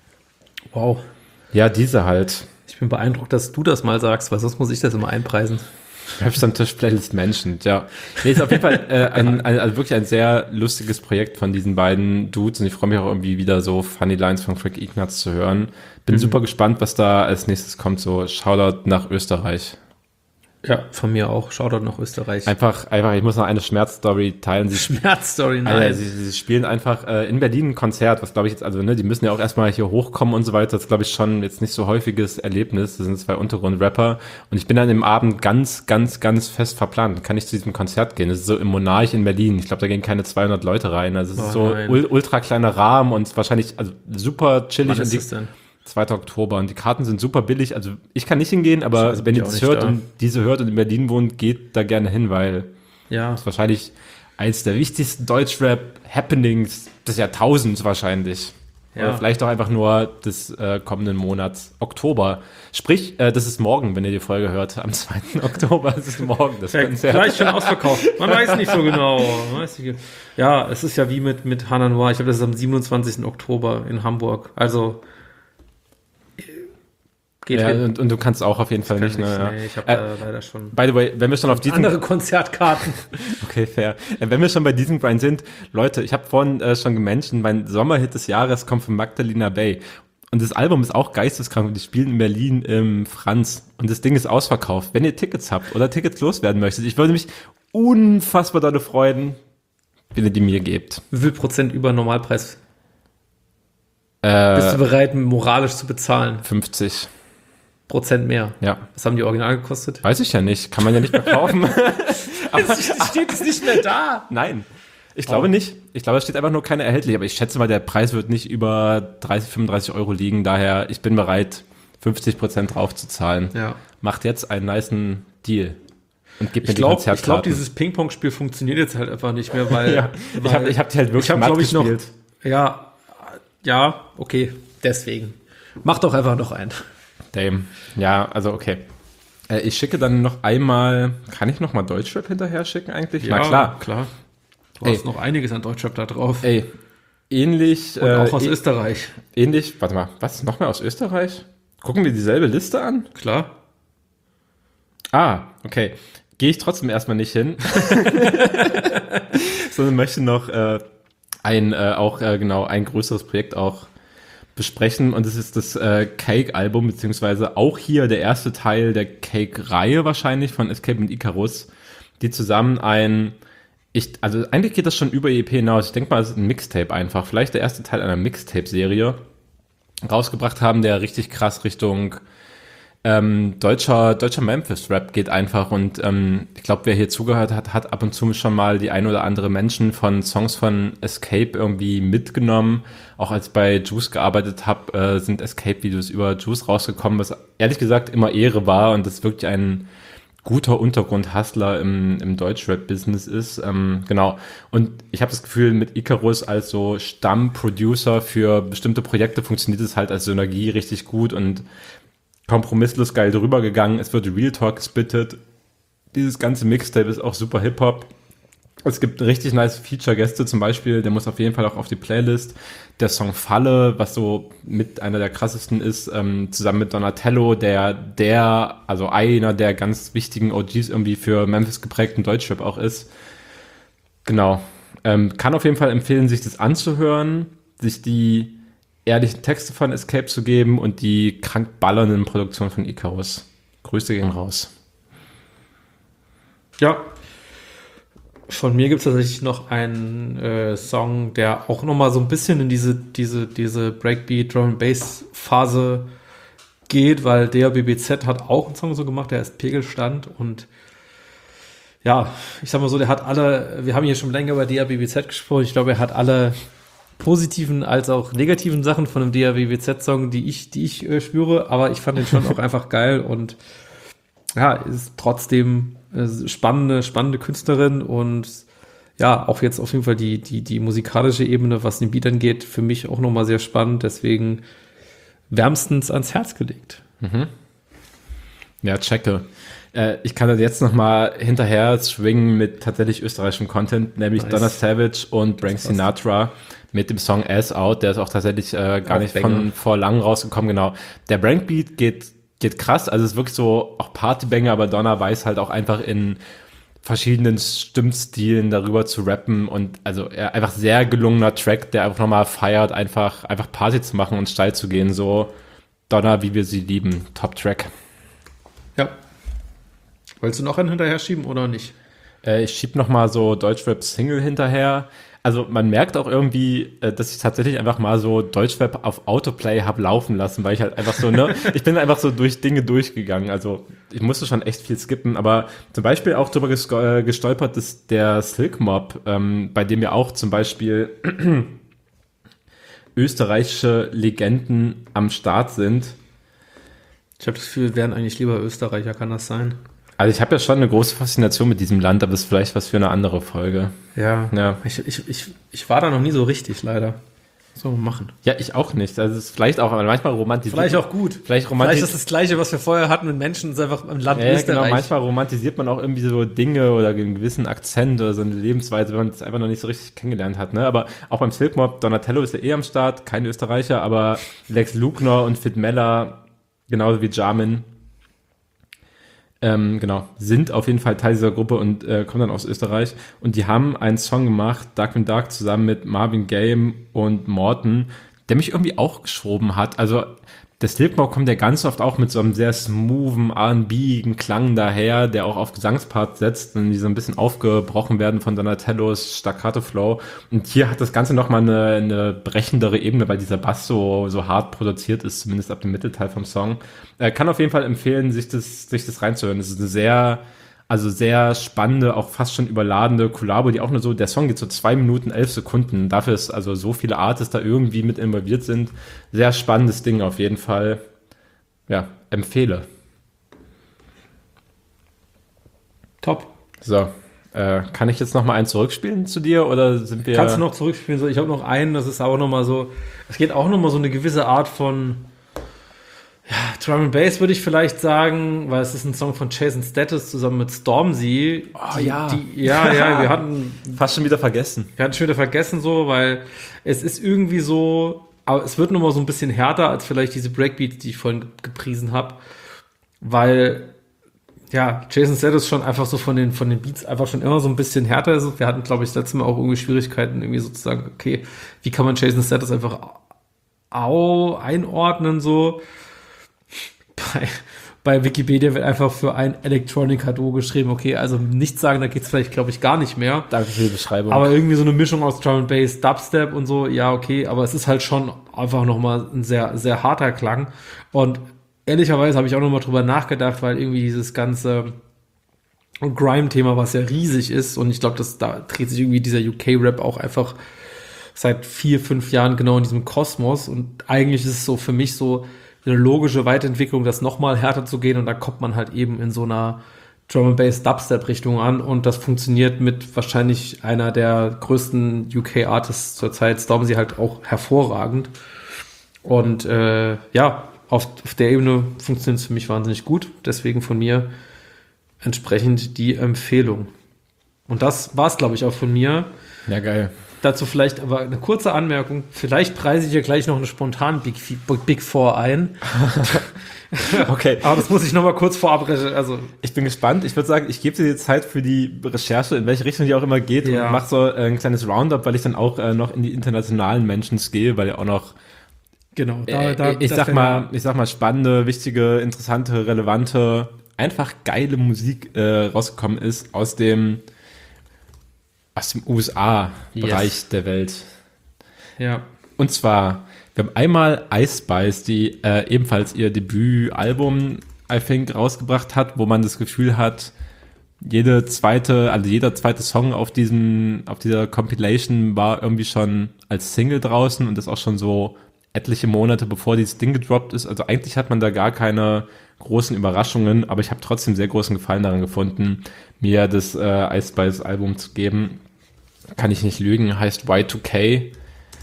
Wow. Ja, diese halt. Ich bin beeindruckt, dass du das mal sagst, weil sonst muss ich das immer einpreisen. Rap-Stammtisch-Playlist mentioned, ja. Nee, ist auf jeden Fall äh, ein, ein, also wirklich ein sehr lustiges Projekt von diesen beiden Dudes und ich freue mich auch irgendwie wieder so Funny Lines von Craig Ignatz zu hören. Bin mhm. super gespannt, was da als nächstes kommt, so Shoutout nach Österreich. Ja, von mir auch. Shoutout nach Österreich. Einfach, einfach, ich muss noch eine Schmerzstory teilen. Sie, Schmerzstory, nein. Alter, sie, sie spielen einfach äh, in Berlin ein Konzert, was glaube ich jetzt, also ne, die müssen ja auch erstmal hier hochkommen und so weiter. Das ist glaube ich schon jetzt nicht so häufiges Erlebnis. Das sind zwei Untergrund-Rapper und ich bin dann im Abend ganz, ganz, ganz fest verplant. Kann ich zu diesem Konzert gehen? Das ist so im Monarch in Berlin. Ich glaube, da gehen keine zweihundert Leute rein. Also es ist Oh, so nein. ul- ultra kleiner Rahmen und wahrscheinlich also super chillig. Wann und ist die, das denn? zweiter Oktober und die Karten sind super billig. Also ich kann nicht hingehen, aber Scheiße, wenn bin ihr ich auch das nicht hört da. und diese hört und in Berlin wohnt, geht da gerne hin, weil Ja. das ist wahrscheinlich eins der wichtigsten Deutschrap-Happenings des Jahrtausends wahrscheinlich. Ja. Oder vielleicht auch einfach nur des äh, kommenden Monats Oktober. Sprich, äh, das ist morgen, wenn ihr die Folge hört. Am zweiten Oktober ist es morgen. Das Ja, Konzert. vielleicht schon ausverkauft. Man weiß nicht so genau. Man weiß nicht. Ja, es ist ja wie mit, mit Hana Noir. Ich glaube, das ist am siebenundzwanzigsten Oktober in Hamburg. Also Geht ja, hin. und, und du kannst auch auf jeden Fall nicht, nicht, ne? Ja. nee, ich habe Äh, äh, leider schon By the way, wenn wir schon auf diesem andere Konzertkarten. Okay, fair. Äh, Wenn wir schon bei diesem Grind sind, Leute, ich habe vorhin äh, schon gemention, mein Sommerhit des Jahres kommt von Magdalena Bay. Und das Album ist auch geisteskrank und die spielen in Berlin im Franz. Und das Ding ist ausverkauft. Wenn ihr Tickets habt oder Tickets loswerden möchtet, ich würde mich unfassbar dolle freuen, wenn ihr die mir gebt. Wie viel Prozent über Normalpreis Äh, bist du bereit, moralisch zu bezahlen? fünfzig. Prozent mehr. Ja. Was haben die Original gekostet? Weiß ich ja nicht. Kann man ja nicht mehr kaufen. Es steht es nicht mehr da. Nein. Ich glaube Oh. nicht. Ich glaube, es steht einfach nur keine erhältlich. Aber ich schätze mal, der Preis wird nicht über dreißig, fünfunddreißig Euro liegen. Daher, ich bin bereit, fünfzig Prozent drauf zu zahlen. Ja. Macht jetzt einen nicen Deal. Und gibt mir Ich die glaube, Konzertkarten. ich glaub, dieses Ping-Pong-Spiel funktioniert jetzt halt einfach nicht mehr, weil, ja. weil Ich habe ich hab die halt wirklich ich hab, matt glaub ich, noch, gespielt. ja, ja, okay, deswegen. Mach doch einfach noch einen. Damn. Ja, also okay. Äh, ich schicke dann noch einmal, kann ich noch mal Deutschrap hinterher schicken eigentlich? Na klar. klar. Du Ey. hast noch einiges an Deutschrap da drauf. Ey, ähnlich. Und auch äh, aus ä- Österreich. Ähnlich, warte mal, was? Noch mehr aus Österreich? Gucken wir dieselbe Liste an? Klar. Ah, okay. Gehe ich trotzdem erstmal nicht hin. Sondern möchte noch äh, ein, äh, auch äh, genau, ein größeres Projekt auch besprechen. Und das ist das äh, Cake-Album, beziehungsweise auch hier der erste Teil der Cake-Reihe wahrscheinlich von Escape und Icarus, die zusammen ein, ich, also eigentlich geht das schon über E P hinaus. Ich denke mal, es ist ein Mixtape einfach. Vielleicht der erste Teil einer Mixtape-Serie rausgebracht haben, der richtig krass Richtung ähm, deutscher deutscher Memphis-Rap geht einfach. Und ähm, ich glaube, wer hier zugehört hat, hat ab und zu schon mal die ein oder andere Menschen von Songs von Escape irgendwie mitgenommen. Auch als ich bei Juice gearbeitet habe, äh, sind Escape-Videos über Juice rausgekommen, was ehrlich gesagt immer Ehre war und das wirklich ein guter Untergrund-Hustler im, im Deutschrap-Business ist. Ähm, genau. Und ich habe das Gefühl, mit Icarus als so Stammproducer für bestimmte Projekte funktioniert es halt als Synergie richtig gut und kompromisslos geil drüber gegangen. Es wird Real Talk gespittet. Dieses ganze Mixtape ist auch super Hip-Hop. Es gibt richtig nice Feature-Gäste zum Beispiel, der muss auf jeden Fall auch auf die Playlist. Der Song Falle, was so mit einer der krassesten ist, ähm, zusammen mit Donatello, der, der, also einer der ganz wichtigen O Gs irgendwie für Memphis geprägten Deutschrap auch ist. Genau. Ähm, kann auf jeden Fall empfehlen, sich das anzuhören, sich die ehrlichen Texte von Escape zu geben und die krank ballernden Produktionen von Icarus. Grüße gehen raus. Ja. Von mir gibt es tatsächlich noch einen äh, Song, der auch nochmal so ein bisschen in diese, diese, diese Breakbeat, Drum and Bass Phase geht, weil D A B B Z hat auch einen Song so gemacht, der ist Pegelstand und ja, ich sag mal so, der hat alle, wir haben hier schon länger über D A B B Z gesprochen, ich glaube, er hat alle positiven als auch negativen Sachen von einem D A B B Z-Song, die ich, die ich äh, spüre, aber ich fand den schon auch einfach geil und ja, ist trotzdem äh, spannende, spannende Künstlerin und ja, auch jetzt auf jeden Fall die, die, die musikalische Ebene, was den Beat angeht, für mich auch nochmal sehr spannend, deswegen wärmstens ans Herz gelegt. Mhm. Ja, checke. Äh, ich kann das jetzt nochmal hinterher swingen mit tatsächlich österreichischem Content, nämlich Nice. Donna Savage und Frank Sinatra mit dem Song Ass Out, der ist auch tatsächlich äh, gar Auch nicht Banger. von vor lang rausgekommen, genau. Der Breakbeat geht geht krass, also es ist wirklich so auch Partybanger, aber Donna weiß halt auch einfach in verschiedenen Stimmstilen darüber zu rappen und also er, einfach sehr gelungener Track, der einfach nochmal feiert, einfach einfach Party zu machen und steil zu gehen, so Donna, wie wir sie lieben, Top-Track. Ja. Wolltest du noch einen hinterher schieben oder nicht? Äh, ich schieb nochmal so Deutschrap-Single hinterher. Also man merkt auch irgendwie, äh, dass ich tatsächlich einfach mal so Deutschrap auf Autoplay hab laufen lassen, weil ich halt einfach so, ne, ich bin einfach so durch Dinge durchgegangen. Also ich musste schon echt viel skippen, aber zum Beispiel auch drüber ges- äh, gestolpert ist der Silk Mob, ähm, bei dem ja auch zum Beispiel österreichische Legenden am Start sind. Ich habe das Gefühl, wir wären eigentlich lieber Österreicher, kann das sein? Also ich habe ja schon eine große Faszination mit diesem Land, aber das ist vielleicht was für eine andere Folge. Ja. Ja. Ich, ich, ich, ich war da noch nie so richtig, leider. So, machen. Ja, ich auch nicht. Also es ist vielleicht auch, aber manchmal romantisiert. Vielleicht auch gut. Vielleicht Vielleicht romantisiert. ist das Gleiche, was wir vorher hatten mit Menschen, ist einfach im Land Ja, ja, Österreich. genau, manchmal romantisiert man auch irgendwie so Dinge oder einen gewissen Akzent oder so eine Lebensweise, wenn man es einfach noch nicht so richtig kennengelernt hat. Ne? Aber auch beim Silk Mob, Donatello ist ja eh am Start, kein Österreicher, aber Lex Lugner und Fit Meller, genauso wie Jamin. Ähm, genau, sind auf jeden Fall Teil dieser Gruppe und äh, kommen dann aus Österreich. Und die haben einen Song gemacht, Darkwing Duck, zusammen mit Marvin Gaye und Morten, der mich irgendwie auch geschoben hat. Also der Slipknot kommt ja ganz oft auch mit so einem sehr smoothen, R and B-igen Klang daher, der auch auf Gesangspart setzt und die so ein bisschen aufgebrochen werden von Donatellos Staccato-Flow. Und hier hat das Ganze nochmal eine, eine brechendere Ebene, weil dieser Bass so, so hart produziert ist, zumindest ab dem Mittelteil vom Song. Äh, kann auf jeden Fall empfehlen, sich das, sich das reinzuhören. Es ist eine sehr, also sehr spannende, auch fast schon überladene Kollabo, die auch nur so, der Song geht so zwei Minuten, elf Sekunden. Dafür ist also so viele Artists da irgendwie mit involviert sind. Sehr spannendes Ding auf jeden Fall. Ja, empfehle. Top. So, äh, kann ich jetzt noch mal einen zurückspielen zu dir oder sind wir... Kannst du noch zurückspielen? So, ich habe noch einen, das ist aber noch mal so, es geht auch noch mal so eine gewisse Art von, ja, Drum and Bass würde ich vielleicht sagen, weil es ist ein Song von Jason Status zusammen mit Stormzy. Oh die, ja. Die, ja, ja, wir hatten... Fast schon wieder vergessen. Wir hatten schon wieder vergessen so, weil es ist irgendwie so, aber es wird noch mal so ein bisschen härter als vielleicht diese Breakbeats, die ich vorhin gepriesen habe, weil ja, Jason Status schon einfach so von den, von den Beats einfach schon immer so ein bisschen härter ist. Wir hatten, glaube ich, das letzte Mal auch irgendwie Schwierigkeiten, irgendwie sozusagen, okay, wie kann man Jason Status einfach au einordnen, so. Bei, bei Wikipedia wird einfach für ein Electronic Hard geschrieben, okay, also nichts sagen, da geht's vielleicht, glaube ich, gar nicht mehr. Danke für die Beschreibung. Aber irgendwie so eine Mischung aus Drum and Bass, Dubstep und so, ja, okay, aber es ist halt schon einfach nochmal ein sehr, sehr harter Klang. Und ehrlicherweise habe ich auch nochmal drüber nachgedacht, weil irgendwie dieses ganze Grime-Thema, was ja riesig ist, und ich glaube, dass da dreht sich irgendwie dieser U K-Rap auch einfach seit vier, fünf Jahren genau in diesem Kosmos. Und eigentlich ist es so für mich so eine logische Weiterentwicklung, das nochmal härter zu gehen, und da kommt man halt eben in so einer Drum and Bass Dubstep Richtung an, und das funktioniert mit wahrscheinlich einer der größten U K Artists zur Zeit, Stormzy, halt auch hervorragend. Und äh, ja, auf, auf der Ebene funktioniert es für mich wahnsinnig gut, deswegen von mir entsprechend die Empfehlung. Und das war's, glaube ich, auch von mir. Ja, geil. Dazu vielleicht aber eine kurze Anmerkung. Vielleicht preise ich ja gleich noch eine spontan Big, Big Four ein. Okay. Aber das muss ich noch mal kurz vorab recherchieren. Also ich bin gespannt. Ich würde sagen, ich gebe dir die Zeit für die Recherche, in welche Richtung die auch immer geht, ja. und mache so ein kleines Roundup, weil ich dann auch äh, noch in die internationalen Mentions gehe, weil ja auch noch genau, da, da, äh, ich sag mal, ich sag mal spannende, wichtige, interessante, relevante, einfach geile Musik äh, rausgekommen ist aus dem aus dem U S A-Bereich yes. der Welt. Ja. Und zwar, wir haben einmal Ice Spice, die äh, ebenfalls ihr Debütalbum, I think, rausgebracht hat, wo man das Gefühl hat, jede zweite, also jeder zweite Song auf diesem, auf dieser Compilation war irgendwie schon als Single draußen, und das auch schon so etliche Monate bevor dieses Ding gedroppt ist. Also eigentlich hat man da gar keine großen Überraschungen, aber ich habe trotzdem sehr großen Gefallen daran gefunden, mir das äh, Ice Spice Album zu geben. Kann ich nicht lügen, heißt Y two K.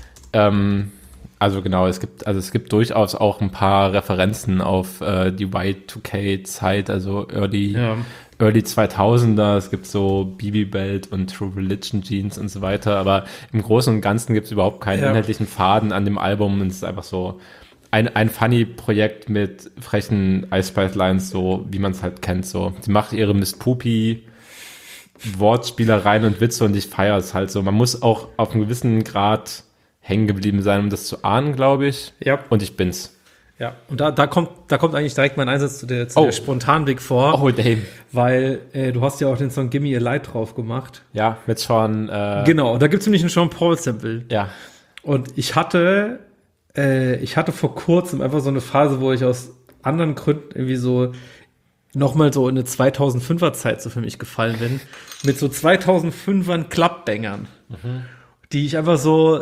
Ähm, also genau, es gibt, also es gibt durchaus auch ein paar Referenzen auf äh, die Y two K-Zeit, also Early, ja. Early zweitausender. Es gibt so B B Belt und True Religion Jeans und so weiter, aber im Großen und Ganzen gibt es überhaupt keinen ja. inhaltlichen Faden an dem Album, und es ist einfach so ein, ein funny Projekt mit frechen Ice Spice Lines, so wie man es halt kennt. So, sie macht ihre Miss Poopy Wortspielereien und Witze, und ich feiere es halt so. Man muss auch auf einem gewissen Grad hängen geblieben sein, um das zu ahnen, glaube ich. Ja. Und ich bin's. Ja, und da, da kommt, da kommt eigentlich direkt mein Einsatz zu der, zu oh. der Spontanblick vor. Oh, damn. Weil äh, du hast ja auch den Song Gimme a Light drauf gemacht. Ja, mit Sean. Äh, genau, da gibt's nämlich ein Sean Paul Sample. Ja. Und ich hatte, äh, ich hatte vor kurzem einfach so eine Phase, wo ich aus anderen Gründen irgendwie so nochmal so in eine zweitausendfünfer Zeit so für mich gefallen bin. Mit so zweitausendfünfern Clubbangern. Mhm. Die ich einfach so,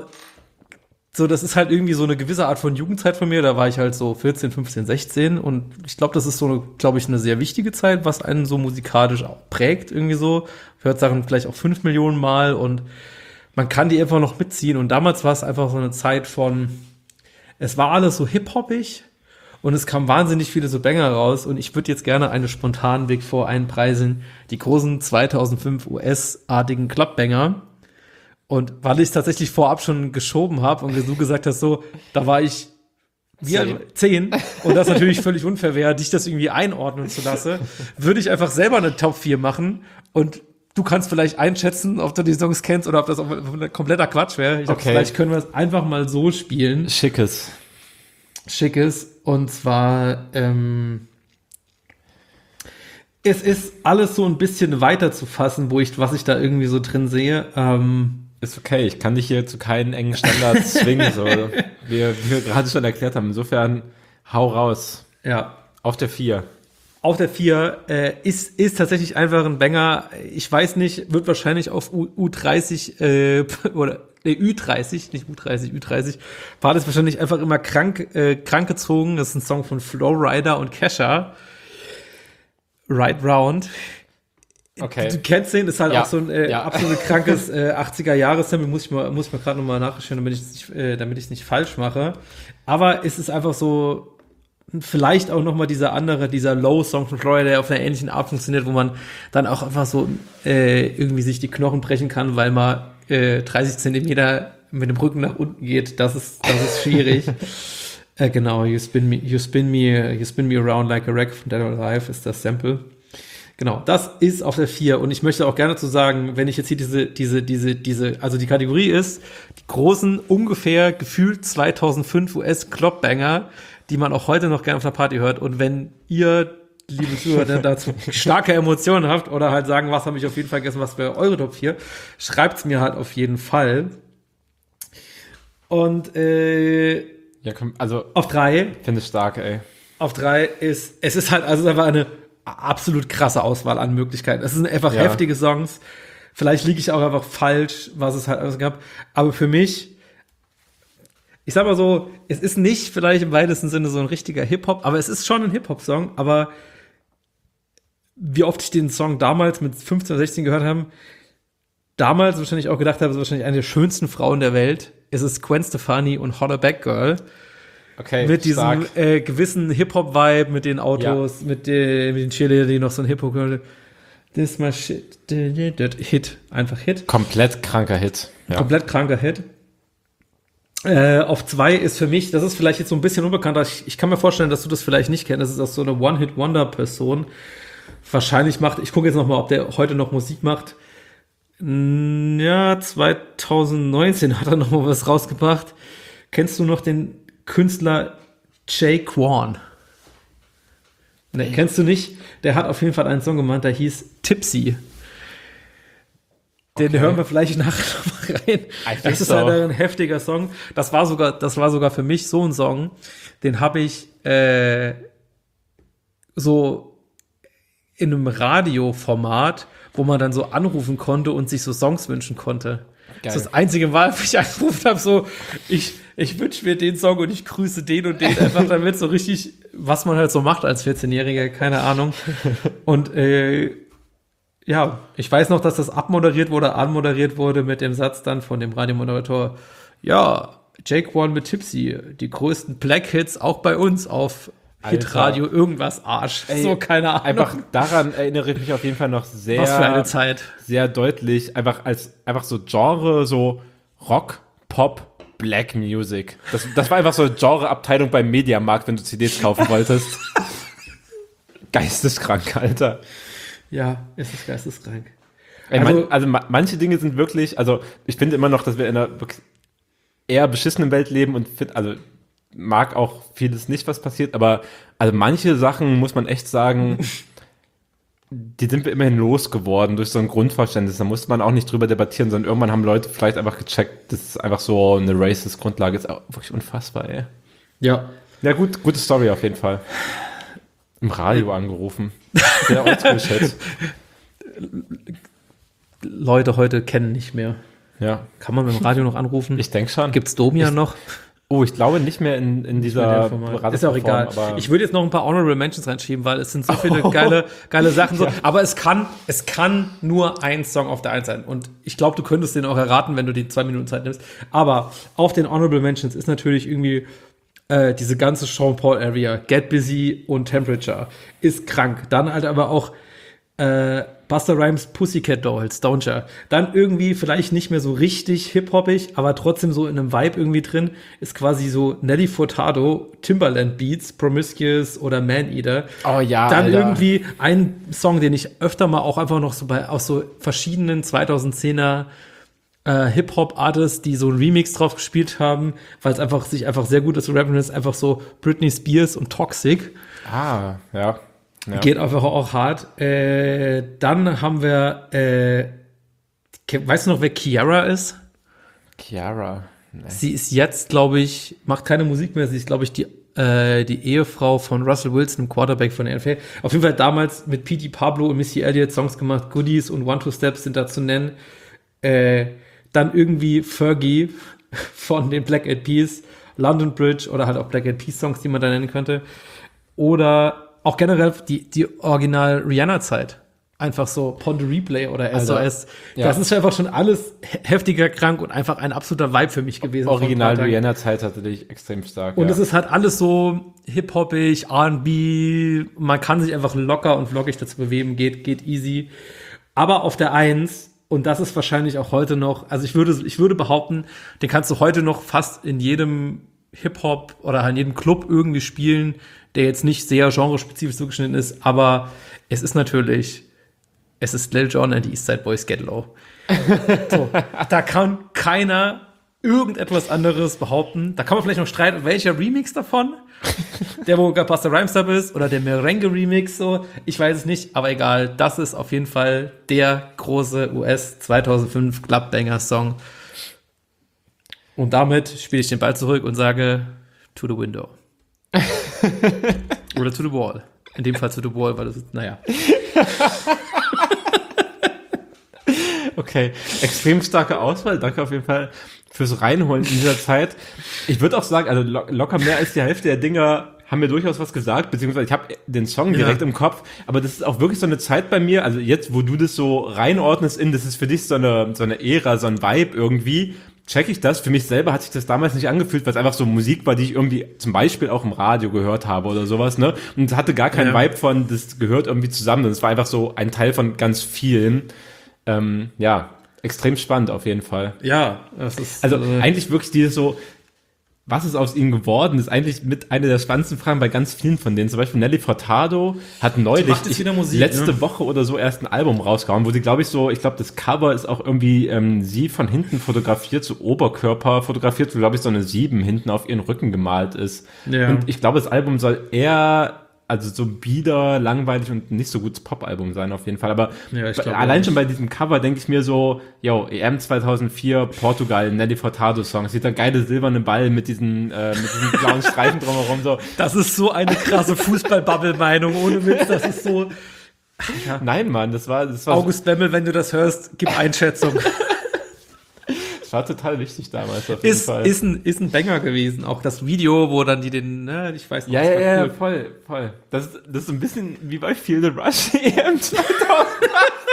so, das ist halt irgendwie so eine gewisse Art von Jugendzeit von mir. Da war ich halt so vierzehn, fünfzehn, sechzehn. Und ich glaube, das ist so, glaube ich, eine sehr wichtige Zeit, was einen so musikalisch auch prägt irgendwie so. Ich hört Sachen vielleicht auch fünf Millionen Mal, und man kann die einfach noch mitziehen. Und damals war es einfach so eine Zeit von, es war alles so hip-hoppig. Und es kam wahnsinnig viele so Banger raus, und ich würde jetzt gerne eine spontanen Big Four einpreisen, die großen zweitausendfünf U S-artigen Clubbanger. Und weil ich es tatsächlich vorab schon geschoben habe und du gesagt hast, so, da war ich Wie alt? Zehn. Und das natürlich völlig unfair wäre, dich das irgendwie einordnen zu lassen, würde ich einfach selber eine Top vier machen und du kannst vielleicht einschätzen, ob du die Songs kennst oder ob das kompletter Quatsch wäre. Ich Okay. Vielleicht können wir es einfach mal so spielen. Schickes. Schickes. Und zwar, ähm, es ist alles so ein bisschen weiter zu fassen, wo ich, was ich da irgendwie so drin sehe. Ähm, Ist okay, ich kann dich hier zu keinen engen Standards zwingen, so. Wie, wie wir gerade schon erklärt haben. Insofern, hau raus. ja. Auf der vier. Auf der vier äh, ist, ist tatsächlich einfach ein Banger. Ich weiß nicht, wird wahrscheinlich auf U, U30 äh, oder nee, Ü dreißig, nicht U dreißig, Ü dreißig, war das wahrscheinlich einfach immer krank, äh, krank gezogen. Das ist ein Song von Flowrider und Kesha. Right Round. Okay. Du kennst den, ist halt Ja, auch so ein äh, ja. absolut krankes äh, achtziger-Jahres-Sample, muss ich mal, muss ich mal gerade nochmal nachschauen, damit ich es nicht, äh, damit ich es nicht falsch mache. Aber es ist einfach so, vielleicht auch nochmal dieser andere, dieser Low-Song von Florida, der auf einer ähnlichen Art funktioniert, wo man dann auch einfach so äh, irgendwie sich die Knochen brechen kann, weil man äh, dreißig Zentimeter mit dem Rücken nach unten geht. Das ist, das ist schwierig. äh, genau, you spin me, you spin me, you spin me around like a wreck von Dead or Alive ist das Sample. Genau, das ist auf der vier und ich möchte auch gerne dazu sagen, wenn ich jetzt hier diese, diese, diese, diese, also die Kategorie ist, die großen, ungefähr gefühlt zweitausendfünf U S-Clubbanger, die man auch heute noch gerne auf einer Party hört und wenn ihr, liebe Zuhörer, dazu starke Emotionen habt oder halt sagen, was habe ich auf jeden Fall vergessen, was wäre eure Top vier, schreibt's mir halt auf jeden Fall. Und äh, Ja, komm, also, auf drei, finde ich stark, ey. auf drei ist, es ist halt, also es ist einfach eine absolut krasse Auswahl an Möglichkeiten. Es sind einfach Ja. heftige Songs. Vielleicht liege ich auch einfach falsch, was es halt alles gab. Aber für mich, ich sag mal so, es ist nicht vielleicht im weitesten Sinne so ein richtiger Hip-Hop, aber es ist schon ein Hip-Hop-Song. Aber wie oft ich den Song damals mit fünfzehn oder sechzehn gehört habe, damals wahrscheinlich auch gedacht habe, es ist wahrscheinlich eine der schönsten Frauen der Welt. Es ist Gwen Stefani und Holla Back Girl. Okay, Mit diesem stark. äh, gewissen Hip-Hop-Vibe, mit den Autos, mit, den, mit den Cheerleader, die noch so ein Hip-Hop hören. This my shit. Hit. Einfach Hit. Komplett kranker Hit. Ja. Komplett kranker Hit. Äh, auf zwei ist für mich, das ist vielleicht jetzt so ein bisschen unbekannter. Ich, ich kann mir vorstellen, dass du das vielleicht nicht kennst. Das ist auch so eine One-Hit-Wonder-Person. Wahrscheinlich macht, ich gucke jetzt noch mal, ob der heute noch Musik macht. Ja, zwanzig neunzehn hat er noch mal was rausgebracht. Kennst du noch den Künstler Jay Quan? Ne, kennst du nicht? Der hat auf jeden Fall einen Song gemacht, der hieß Tipsy. Den Okay. hören wir vielleicht nachher noch mal rein. think Das ist so. halt ein heftiger Song. Das war sogar, das war sogar für mich so ein Song, den habe ich äh, so in einem Radioformat, wo man dann so anrufen konnte und sich so Songs wünschen konnte. Das ist das einzige Mal, wo ich angerufen habe, so, ich, ich wünsche mir den Song und ich grüße den und den, einfach damit so richtig, was man halt so macht als vierzehnjähriger, keine Ahnung. Und äh, ja, ich weiß noch, dass das abmoderiert wurde, anmoderiert wurde mit dem Satz dann von dem Radiomoderator, ja, Jake One mit Tipsy, die größten Black Hits auch bei uns auf Alter. Hitradio irgendwas Arsch. Ey, so, keine Ahnung. Einfach daran erinnere ich mich auf jeden Fall noch sehr, was für eine Zeit. sehr deutlich. Einfach als, einfach so Genre, so Rock, Pop, Black Music. Das, das war einfach so eine Genre-Abteilung beim Mediamarkt, wenn du C Ds kaufen wolltest. Geisteskrank, Alter. Ja, es ist geisteskrank. Ey, Also- man, also ma- manche Dinge sind wirklich, also ich finde immer noch, dass wir in einer wirklich eher beschissenen Welt leben und find, also mag auch vieles nicht, was passiert, aber also manche Sachen muss man echt sagen, die sind wir immerhin losgeworden durch so ein Grundverständnis. Da musste man auch nicht drüber debattieren, sondern irgendwann haben Leute vielleicht einfach gecheckt, das ist einfach so eine racist Grundlage. Ist auch wirklich unfassbar, ey. Ja. Ja gut, gute Story auf jeden Fall. Im Radio angerufen. Sehr oldschool-Shit. Leute heute kennen nicht mehr. Ja, Kann man mit dem Radio noch anrufen? ich denke schon. Gibt's Domia Ich- noch? Oh, ich glaube nicht mehr in, in dieser Format. Ist auch egal. aber Ich würde jetzt noch ein paar Honorable Mentions reinschieben, weil es sind so viele geile, geile Sachen. So. Ja. Aber es kann, es kann nur ein Song auf der Eins sein. Und ich glaube, du könntest den auch erraten, wenn du die zwei Minuten Zeit nimmst. Aber auf den Honorable Mentions ist natürlich irgendwie äh, diese ganze Sean Paul Area, Get Busy und Temperature ist krank. Dann halt aber auch äh, Busta Rhymes Pussycat Dolls, Don't Ya. Dann irgendwie vielleicht nicht mehr so richtig hip-hoppig, aber trotzdem so in einem Vibe irgendwie drin, ist quasi so Nelly Furtado, Timbaland Beats, Promiscuous oder Man Eater. Oh ja, Dann Alter. irgendwie ein Song, den ich öfter mal auch einfach noch so bei, aus so verschiedenen zweitausendzehner äh, Hip-Hop-Artists, die so einen Remix drauf gespielt haben, weil es einfach sich einfach sehr gut ist, rappen ist, einfach so Britney Spears und Toxic. Ah, ja. Ja. Geht einfach auch hart. Äh, dann haben wir, äh, weißt du noch, wer Ciara ist? Chiara. Nee. Sie ist jetzt, glaube ich, macht keine Musik mehr. Sie ist, glaube ich, die, äh, die Ehefrau von Russell Wilson, dem Quarterback von der N F L. Auf jeden Fall damals mit P T Pablo und Missy Elliott Songs gemacht. Goodies und One Two Steps sind da zu nennen. Äh, dann irgendwie Fergie von den Black Eyed Peas, London Bridge oder halt auch Black Eyed Peas Songs, die man da nennen könnte. Oder auch generell die, die Original Rihanna-Zeit. Einfach so Pon de Replay oder S O S. ja. Das ist einfach schon alles heftiger krank und einfach ein absoluter Vibe für mich gewesen. Original Rihanna-Zeit natürlich extrem stark. Und ja. es ist halt alles so hip-hoppig, R and B. Man kann sich einfach locker und flockig dazu bewegen. Geht, geht easy. Aber auf der Eins, und das ist wahrscheinlich auch heute noch, also ich würde, ich würde behaupten, den kannst du heute noch fast in jedem Hip-Hop oder in jedem Club irgendwie spielen, der jetzt nicht sehr genrespezifisch zugeschnitten ist, aber es ist natürlich, es ist Lil Jon and the East Side Boys Get Low. So, da kann keiner irgendetwas anderes behaupten. Da kann man vielleicht noch streiten, welcher Remix davon, der wo Busta Rhymes da ist, oder der Merengue-Remix, so, ich weiß es nicht, aber egal, das ist auf jeden Fall der große U S zweitausendfünf Clubbanger-Song. Und damit spiele ich den Ball zurück und sage, to the window. Oder to the wall. In dem Fall to the wall, weil das ist, naja. Okay, extrem starke Auswahl. Danke auf jeden Fall fürs Reinholen in dieser Zeit. Ich würde auch sagen, also lo- locker mehr als die Hälfte der Dinger haben mir durchaus was gesagt, beziehungsweise ich habe den Song direkt Ja. im Kopf, aber das ist auch wirklich so eine Zeit bei mir, also jetzt, wo du das so reinordnest in, das ist für dich so eine, so eine Ära, so ein Vibe irgendwie, check ich das. Für mich selber hat sich das damals nicht angefühlt, weil es einfach so Musik war, die ich irgendwie zum Beispiel auch im Radio gehört habe oder sowas, ne? Und es hatte gar keinen Ja. Vibe von, das gehört irgendwie zusammen. Und es war einfach so ein Teil von ganz vielen. Ähm, ja, extrem spannend auf jeden Fall. Ja, das ist, Also äh, eigentlich wirklich dieses so, was ist aus ihnen geworden, ist eigentlich mit einer der spannendsten Fragen bei ganz vielen von denen. Zum Beispiel Nelly Furtado hat neulich, macht jetzt ich, wieder Musik, letzte ne? Woche oder so erst ein Album rausgehauen, wo sie, glaube ich, so, ich glaube, das Cover ist auch irgendwie ähm, sie von hinten fotografiert, so Oberkörper fotografiert, wo, glaube ich, so eine sieben hinten auf ihren Rücken gemalt ist. Ja. Und ich glaube, das Album soll eher, also so bieder, langweilig und nicht so gutes Pop-Album sein auf jeden Fall. Aber Ja, ich bei- glaub allein auch. schon bei diesem Cover denke ich mir so, yo, E M zweitausendvier, Portugal, Nelly Furtado Song. Sieht der geile silberne Ball mit diesen, äh, mit diesen blauen Streifen drumherum so. das ist so eine krasse Fußball-Bubble-Meinung, ohne Witz. Das ist so, Nein, Mann, das war, das war, August Bemmel, wenn du das hörst, gib Einschätzung. das war total wichtig damals auf jeden ist, Fall. ist, ein, ist ein Banger gewesen. Auch das Video, wo dann die den, ne, ich weiß nicht. ja, das ja, war ja, cool. voll, voll. Das ist, das ist ein bisschen wie bei Feel the Rush E M zweitausend.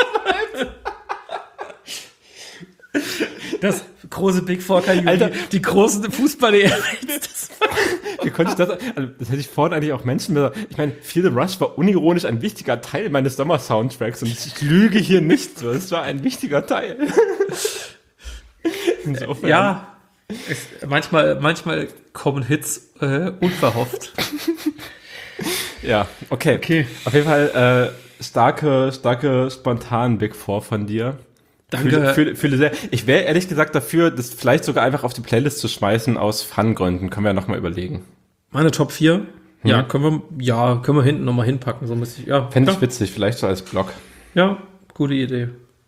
Das große Big Four Juli, Alter. die großen Fußball-E M. Wie konnte ich das, also das hätte ich vorhin eigentlich auch Menschen gesagt. Ich meine, Feel the Rush war unironisch ein wichtiger Teil meines Sommer-Soundtracks und ich lüge hier nicht so. Es war ein wichtiger Teil. Insofern. Ja, es, manchmal, manchmal kommen Hits äh, unverhofft. Ja, okay. Okay. Auf jeden Fall äh, starke, starke, spontan Big Four von dir. Danke. Fühle, fühle, fühle sehr. Ich wäre ehrlich gesagt dafür, das vielleicht sogar einfach auf die Playlist zu schmeißen aus Fun-Gründen. Können wir ja nochmal überlegen. Meine Top vier? Ja, können wir, ja, können wir hinten nochmal hinpacken. So muss ich, ja, Fände ich ja. witzig, vielleicht so als Blog. Ja, gute Idee.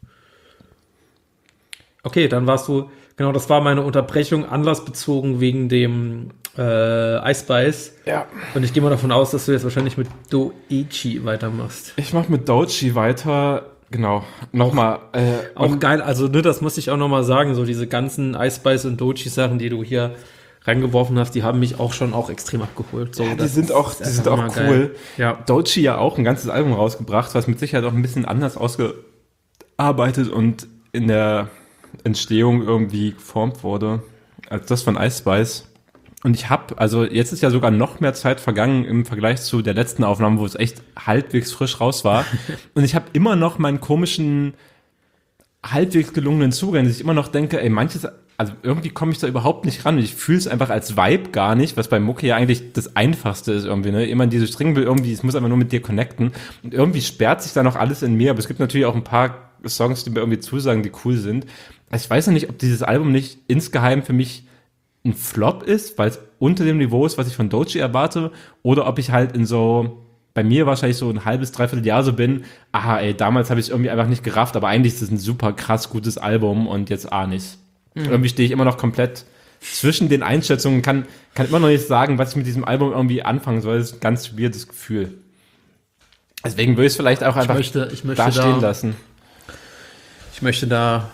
Okay, dann warst du, genau, das war meine Unterbrechung, anlassbezogen wegen dem äh, Ice Spice. Ja. Und ich gehe mal davon aus, dass du jetzt wahrscheinlich mit Doechi weitermachst. Ich mache mit Doechii weiter. Genau. Nochmal. Äh, Auch geil, also ne, das muss ich auch nochmal sagen, so diese ganzen Ice Spice und Doechi Sachen, die du hier reingeworfen hast, die haben mich auch schon auch extrem abgeholt. So, Ja, die das sind ist auch, die einfach sind auch immer cool. geil. Ja. Doechii ja auch ein ganzes Album rausgebracht, was mit Sicherheit auch ein bisschen anders ausgearbeitet und in der Entstehung irgendwie geformt wurde, als das von Ice Spice. Und ich habe, also jetzt ist ja sogar noch mehr Zeit vergangen im Vergleich zu der letzten Aufnahme, wo es echt halbwegs frisch raus war. Und ich habe immer noch meinen komischen, halbwegs gelungenen Zugang, dass ich immer noch denke, ey, manches, also irgendwie komme ich da überhaupt nicht ran. Und ich fühle es einfach als Vibe gar nicht, was bei Mucke ja eigentlich das Einfachste ist irgendwie, ne? Immer diese String will irgendwie, es muss einfach nur mit dir connecten. Und irgendwie sperrt sich da noch alles in mir. Aber es gibt natürlich auch ein paar Songs, die mir irgendwie zusagen, die cool sind. Also ich weiß noch nicht, ob dieses Album nicht insgeheim für mich ein Flop ist, weil es unter dem Niveau ist, was ich von Doechii erwarte, oder ob ich halt in so, bei mir wahrscheinlich so ein halbes, dreiviertel Jahr so bin, aha, ey, damals habe ich es irgendwie einfach nicht gerafft, aber eigentlich ist es ein super krass gutes Album und jetzt ah nicht. Mhm. Irgendwie stehe ich immer noch komplett zwischen den Einschätzungen, kann, kann immer noch nicht sagen, was ich mit diesem Album irgendwie anfangen soll. Das ist ein ganz weirdes Gefühl. Deswegen würde ich es vielleicht auch einfach ich möchte, ich möchte da stehen da, lassen. Ich möchte da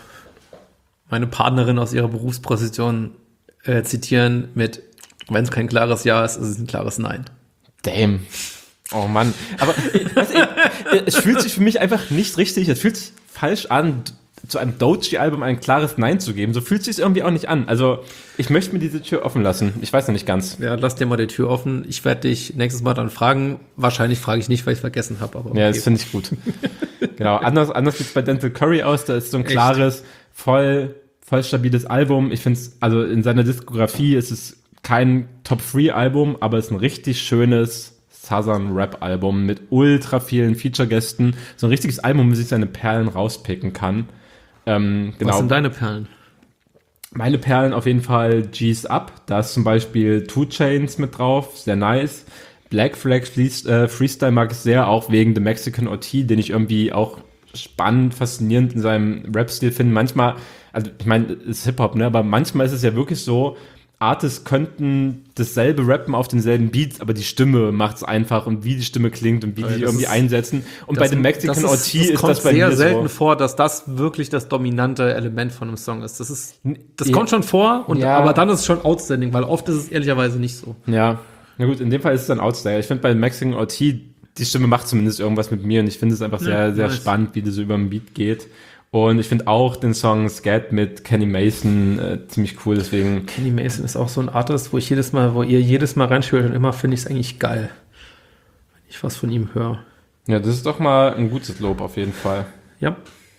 meine Partnerin aus ihrer Berufsposition äh, zitieren mit, wenn es kein klares Ja ist, ist es ein klares Nein. Damn. Oh Mann. Aber weißt du, es fühlt sich für mich einfach nicht richtig, es fühlt sich falsch an, zu einem Doechii-Album ein klares Nein zu geben. So fühlt es sich irgendwie auch nicht an. Also ich möchte mir diese Tür offen lassen. Ich weiß noch nicht ganz. Ja, lass dir mal die Tür offen. Ich werde dich nächstes Mal dann fragen. Wahrscheinlich frage ich nicht, weil ich es vergessen habe. Aber okay. Ja, das finde ich gut. Genau. Anders, anders sieht es bei Dental Curry aus. Da ist so ein klares, Echt? voll voll stabiles Album. Ich finde es, also in seiner Diskografie ist es kein Top drei Album, aber es ist ein richtig schönes Southern-Rap-Album mit ultra vielen Feature-Gästen. So ein richtiges Album, wo man sich seine Perlen rauspicken kann. Ähm, genau. Was sind deine Perlen? Meine Perlen auf jeden Fall G's Up. Da ist zum Beispiel Two Chainz mit drauf, sehr nice. Black Flag äh, Freestyle mag ich sehr, auch wegen The Mexican O T, den ich irgendwie auch spannend, faszinierend in seinem Rap-Stil finde. Manchmal, also ich meine, es ist Hip-Hop, ne, aber manchmal ist es ja wirklich so, Artists könnten dasselbe rappen auf denselben Beats, aber die Stimme macht es einfach und wie die Stimme klingt und wie die, die irgendwie ist, einsetzen. Und bei dem Mexican O T ist das bei mir so. Es kommt sehr selten vor, dass das wirklich das dominante Element von einem Song ist. Das ist, das ja. kommt schon vor, und, ja. aber dann ist es schon outstanding, weil oft ist es ehrlicherweise nicht so. Ja, na gut, in dem Fall ist es dann outstanding. Ich finde bei dem Mexican O T, die Stimme macht zumindest irgendwas mit mir und ich finde es einfach sehr, ja, sehr nice. spannend, wie das so über den Beat geht. Und ich finde auch den Song Scat mit Kenny Mason äh, ziemlich cool, deswegen. Kenny Mason ist auch so ein Artist, wo ich jedes Mal, wo ihr jedes Mal reinspielt und immer finde ich es eigentlich geil, wenn ich was von ihm höre. Ja, das ist doch mal ein gutes Lob auf jeden Fall. Ja.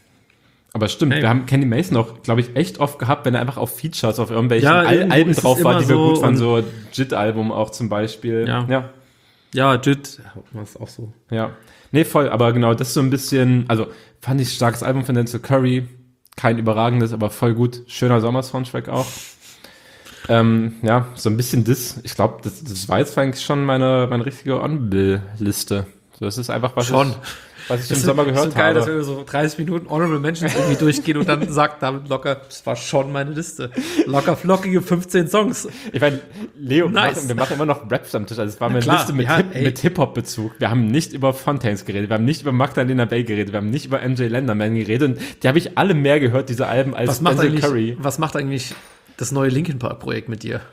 Aber stimmt, hey. wir haben Kenny Mason auch, glaube ich, echt oft gehabt, wenn er einfach auf Features auf irgendwelchen ja, Al- Alben drauf war, die wir so gut fanden, so J I T-Album auch zum Beispiel. Ja, ja, ja J I T, das ist auch so. Ja. Nee, voll, aber genau, das ist so ein bisschen, also fand ich starkes Album von Denzel Curry, kein überragendes, aber voll gut, schöner Sommer-Soundtrack auch. Ähm, ja, so ein bisschen das, ich glaube, das, das war jetzt eigentlich schon meine, meine richtige Honorable-Liste. So, das ist einfach was schon. ich, was ich im ist, Sommer gehört habe. Ist geil, habe. dass wir so dreißig Minuten Honorable Mentions irgendwie durchgehen und dann sagt David locker, das war schon meine Liste. Locker flockige fünfzehn Songs. Ich meine, Leo, nice. wir, machen, wir machen immer noch Raps am Tisch, also es war eine Liste mit, ja, Hip, mit Hip-Hop-Bezug. Wir haben nicht über Fontaines geredet, wir haben nicht über Magdalena Bay geredet, wir haben nicht über M J Lenderman geredet und die habe ich alle mehr gehört, diese Alben, als Denzel Curry. Was macht eigentlich das neue Linkin Park Projekt mit dir?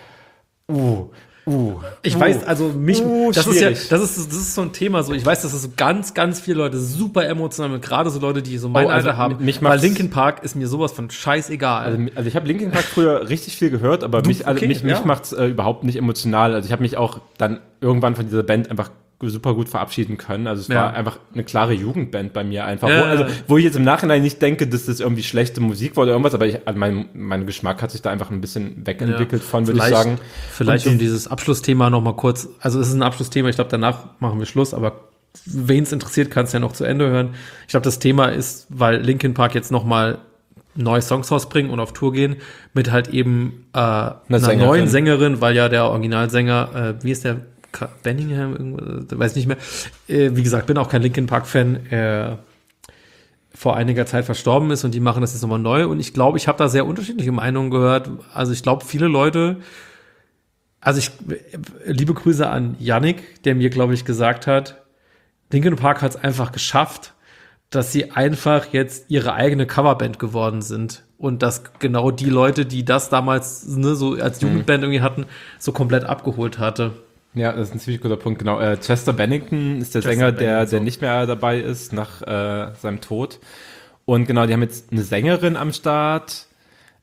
Uh, Uh, ich uh, weiß, also mich, uh, das ist ja, das ist, das ist so ein Thema, so, ich weiß, dass es so ganz, ganz viele Leute super emotional sind, gerade so Leute, die so mein oh, also Alter haben, mich weil Linkin Park ist mir sowas von scheißegal. Also, also ich habe Linkin Park früher richtig viel gehört, aber du, mich, also okay, mich, ja. mich macht's äh, überhaupt nicht emotional, also ich habe mich auch dann irgendwann von dieser Band einfach super gut verabschieden können. Also es ja. war einfach eine klare Jugendband bei mir einfach. Ja. Wo, also, wo ich jetzt im Nachhinein nicht denke, dass das irgendwie schlechte Musik war oder irgendwas, aber ich, also mein, mein Geschmack hat sich da einfach ein bisschen wegentwickelt ja. von, würde ich sagen. Vielleicht Und um dieses Abschlussthema noch mal kurz, also es ist ein Abschlussthema, ich glaube, danach machen wir Schluss, aber wen es interessiert, kann es ja noch zu Ende hören. Ich glaube, das Thema ist, weil Linkin Park jetzt noch mal neue Songs rausbringen und auf Tour gehen, mit halt eben äh, eine einer Sängerin. neuen Sängerin, weil ja der Originalsänger, äh, wie ist der, Benningham, weiß nicht mehr. Äh, wie gesagt, bin auch kein Linkin Park-Fan. Äh, vor einiger Zeit verstorben ist und die machen das jetzt nochmal neu. Und ich glaube, ich habe da sehr unterschiedliche Meinungen gehört. Also ich glaube, viele Leute, also ich, liebe Grüße an Yannick, der mir, glaube ich, gesagt hat, Linkin Park hat es einfach geschafft, dass sie einfach jetzt ihre eigene Coverband geworden sind. Und dass genau die Leute, die das damals ne, so als Jugendband irgendwie hatten, so komplett abgeholt hatte. Ja, das ist ein ziemlich guter Punkt, genau. Äh, Chester Bennington ist der Chester Sänger, der, der nicht mehr dabei ist nach äh, seinem Tod. Und genau, die haben jetzt eine Sängerin am Start.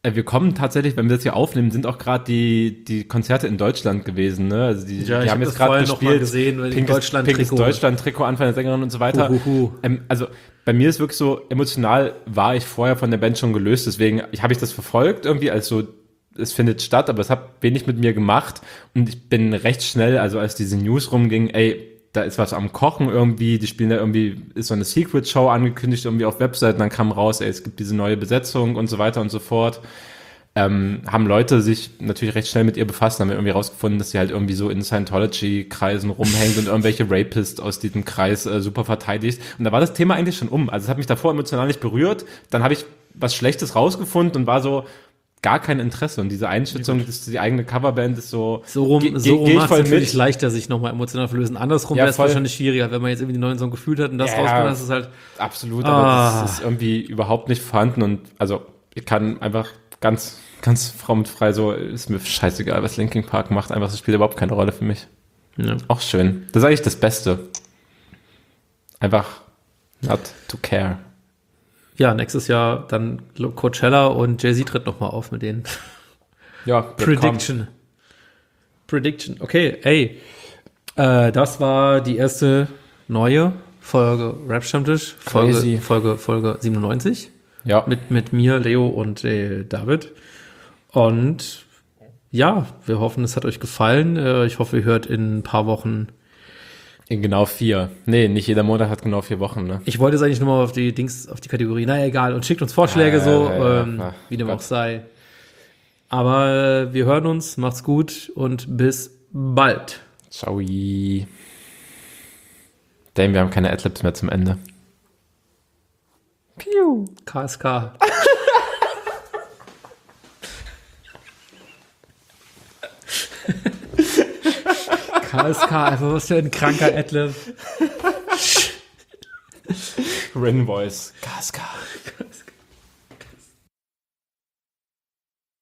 Äh, Wir kommen tatsächlich, wenn wir das hier aufnehmen, sind auch gerade die, die Konzerte in Deutschland gewesen. Ne? Also die, Ja, die ich haben hab jetzt das vorher gerade noch mal gespielt. gesehen, weil die pinkes, Deutschland-Trikot. pinkes Deutschland-Trikot, Anfang der Sängerin und so weiter. Huhuhu. Ähm, also bei mir ist wirklich so, emotional war ich vorher von der Band schon gelöst. Deswegen ich, habe ich das verfolgt irgendwie als so, es findet statt, aber es hat wenig mit mir gemacht. Und ich bin recht schnell, also als diese News rumging, ey, da ist was am Kochen irgendwie, die spielen da irgendwie, ist so eine Secret-Show angekündigt irgendwie auf Webseiten, dann kam raus, ey, es gibt diese neue Besetzung und so weiter und so fort. Ähm, haben Leute sich natürlich recht schnell mit ihr befasst, haben irgendwie rausgefunden, dass sie halt irgendwie so in Scientology-Kreisen rumhängt und irgendwelche Rapists aus diesem Kreis äh, super verteidigt. Und da war das Thema eigentlich schon um. Also es hat mich davor emotional nicht berührt. Dann habe ich was Schlechtes rausgefunden und war so, gar kein Interesse. Und diese Einschätzung, dass die eigene Coverband ist so, So rum, ge- so rum geh ich macht es voll natürlich mit. leichter, sich nochmal emotional verlösen. Andersrum Ja, wäre es voll. wahrscheinlich schwieriger, wenn man jetzt irgendwie den neuen Song gefühlt hat und das Ja. rauskommt, das ist halt, Absolut, Ah. aber das ist irgendwie überhaupt nicht vorhanden. Und also ich kann einfach ganz, ganz frei so, ist mir scheißegal, was Linkin Park macht. Einfach, das spielt überhaupt keine Rolle für mich. ja. Auch schön. Das ist eigentlich das Beste. Einfach not to care. Ja, nächstes Jahr dann Coachella und Jay-Z tritt nochmal auf mit denen. Ja, Prediction. Prediction. Okay, ey. Äh, das war die erste neue Folge Rap-Stammtisch. Crazy. Folge, Folge, Folge siebenundneunzig. Ja. Mit, mit mir, Leo und äh, David. Und ja, wir hoffen, es hat euch gefallen. Äh, ich hoffe, ihr hört in ein paar Wochen. In genau vier. Nee, nicht jeder Monat hat genau vier Wochen, ne? Ich wollte jetzt eigentlich nur mal auf die Dings, auf die Kategorie, naja, egal, und schickt uns Vorschläge Ja, so, ja, ja, ähm, ja. wie dem Gott. auch sei. Aber äh, wir hören uns, macht's gut und bis bald. Ciao. Damn, wir haben keine Adlibs mehr zum Ende. Piu. K S K. K S K, einfach was für ein kranker Adlib. Rin Voice. K S K.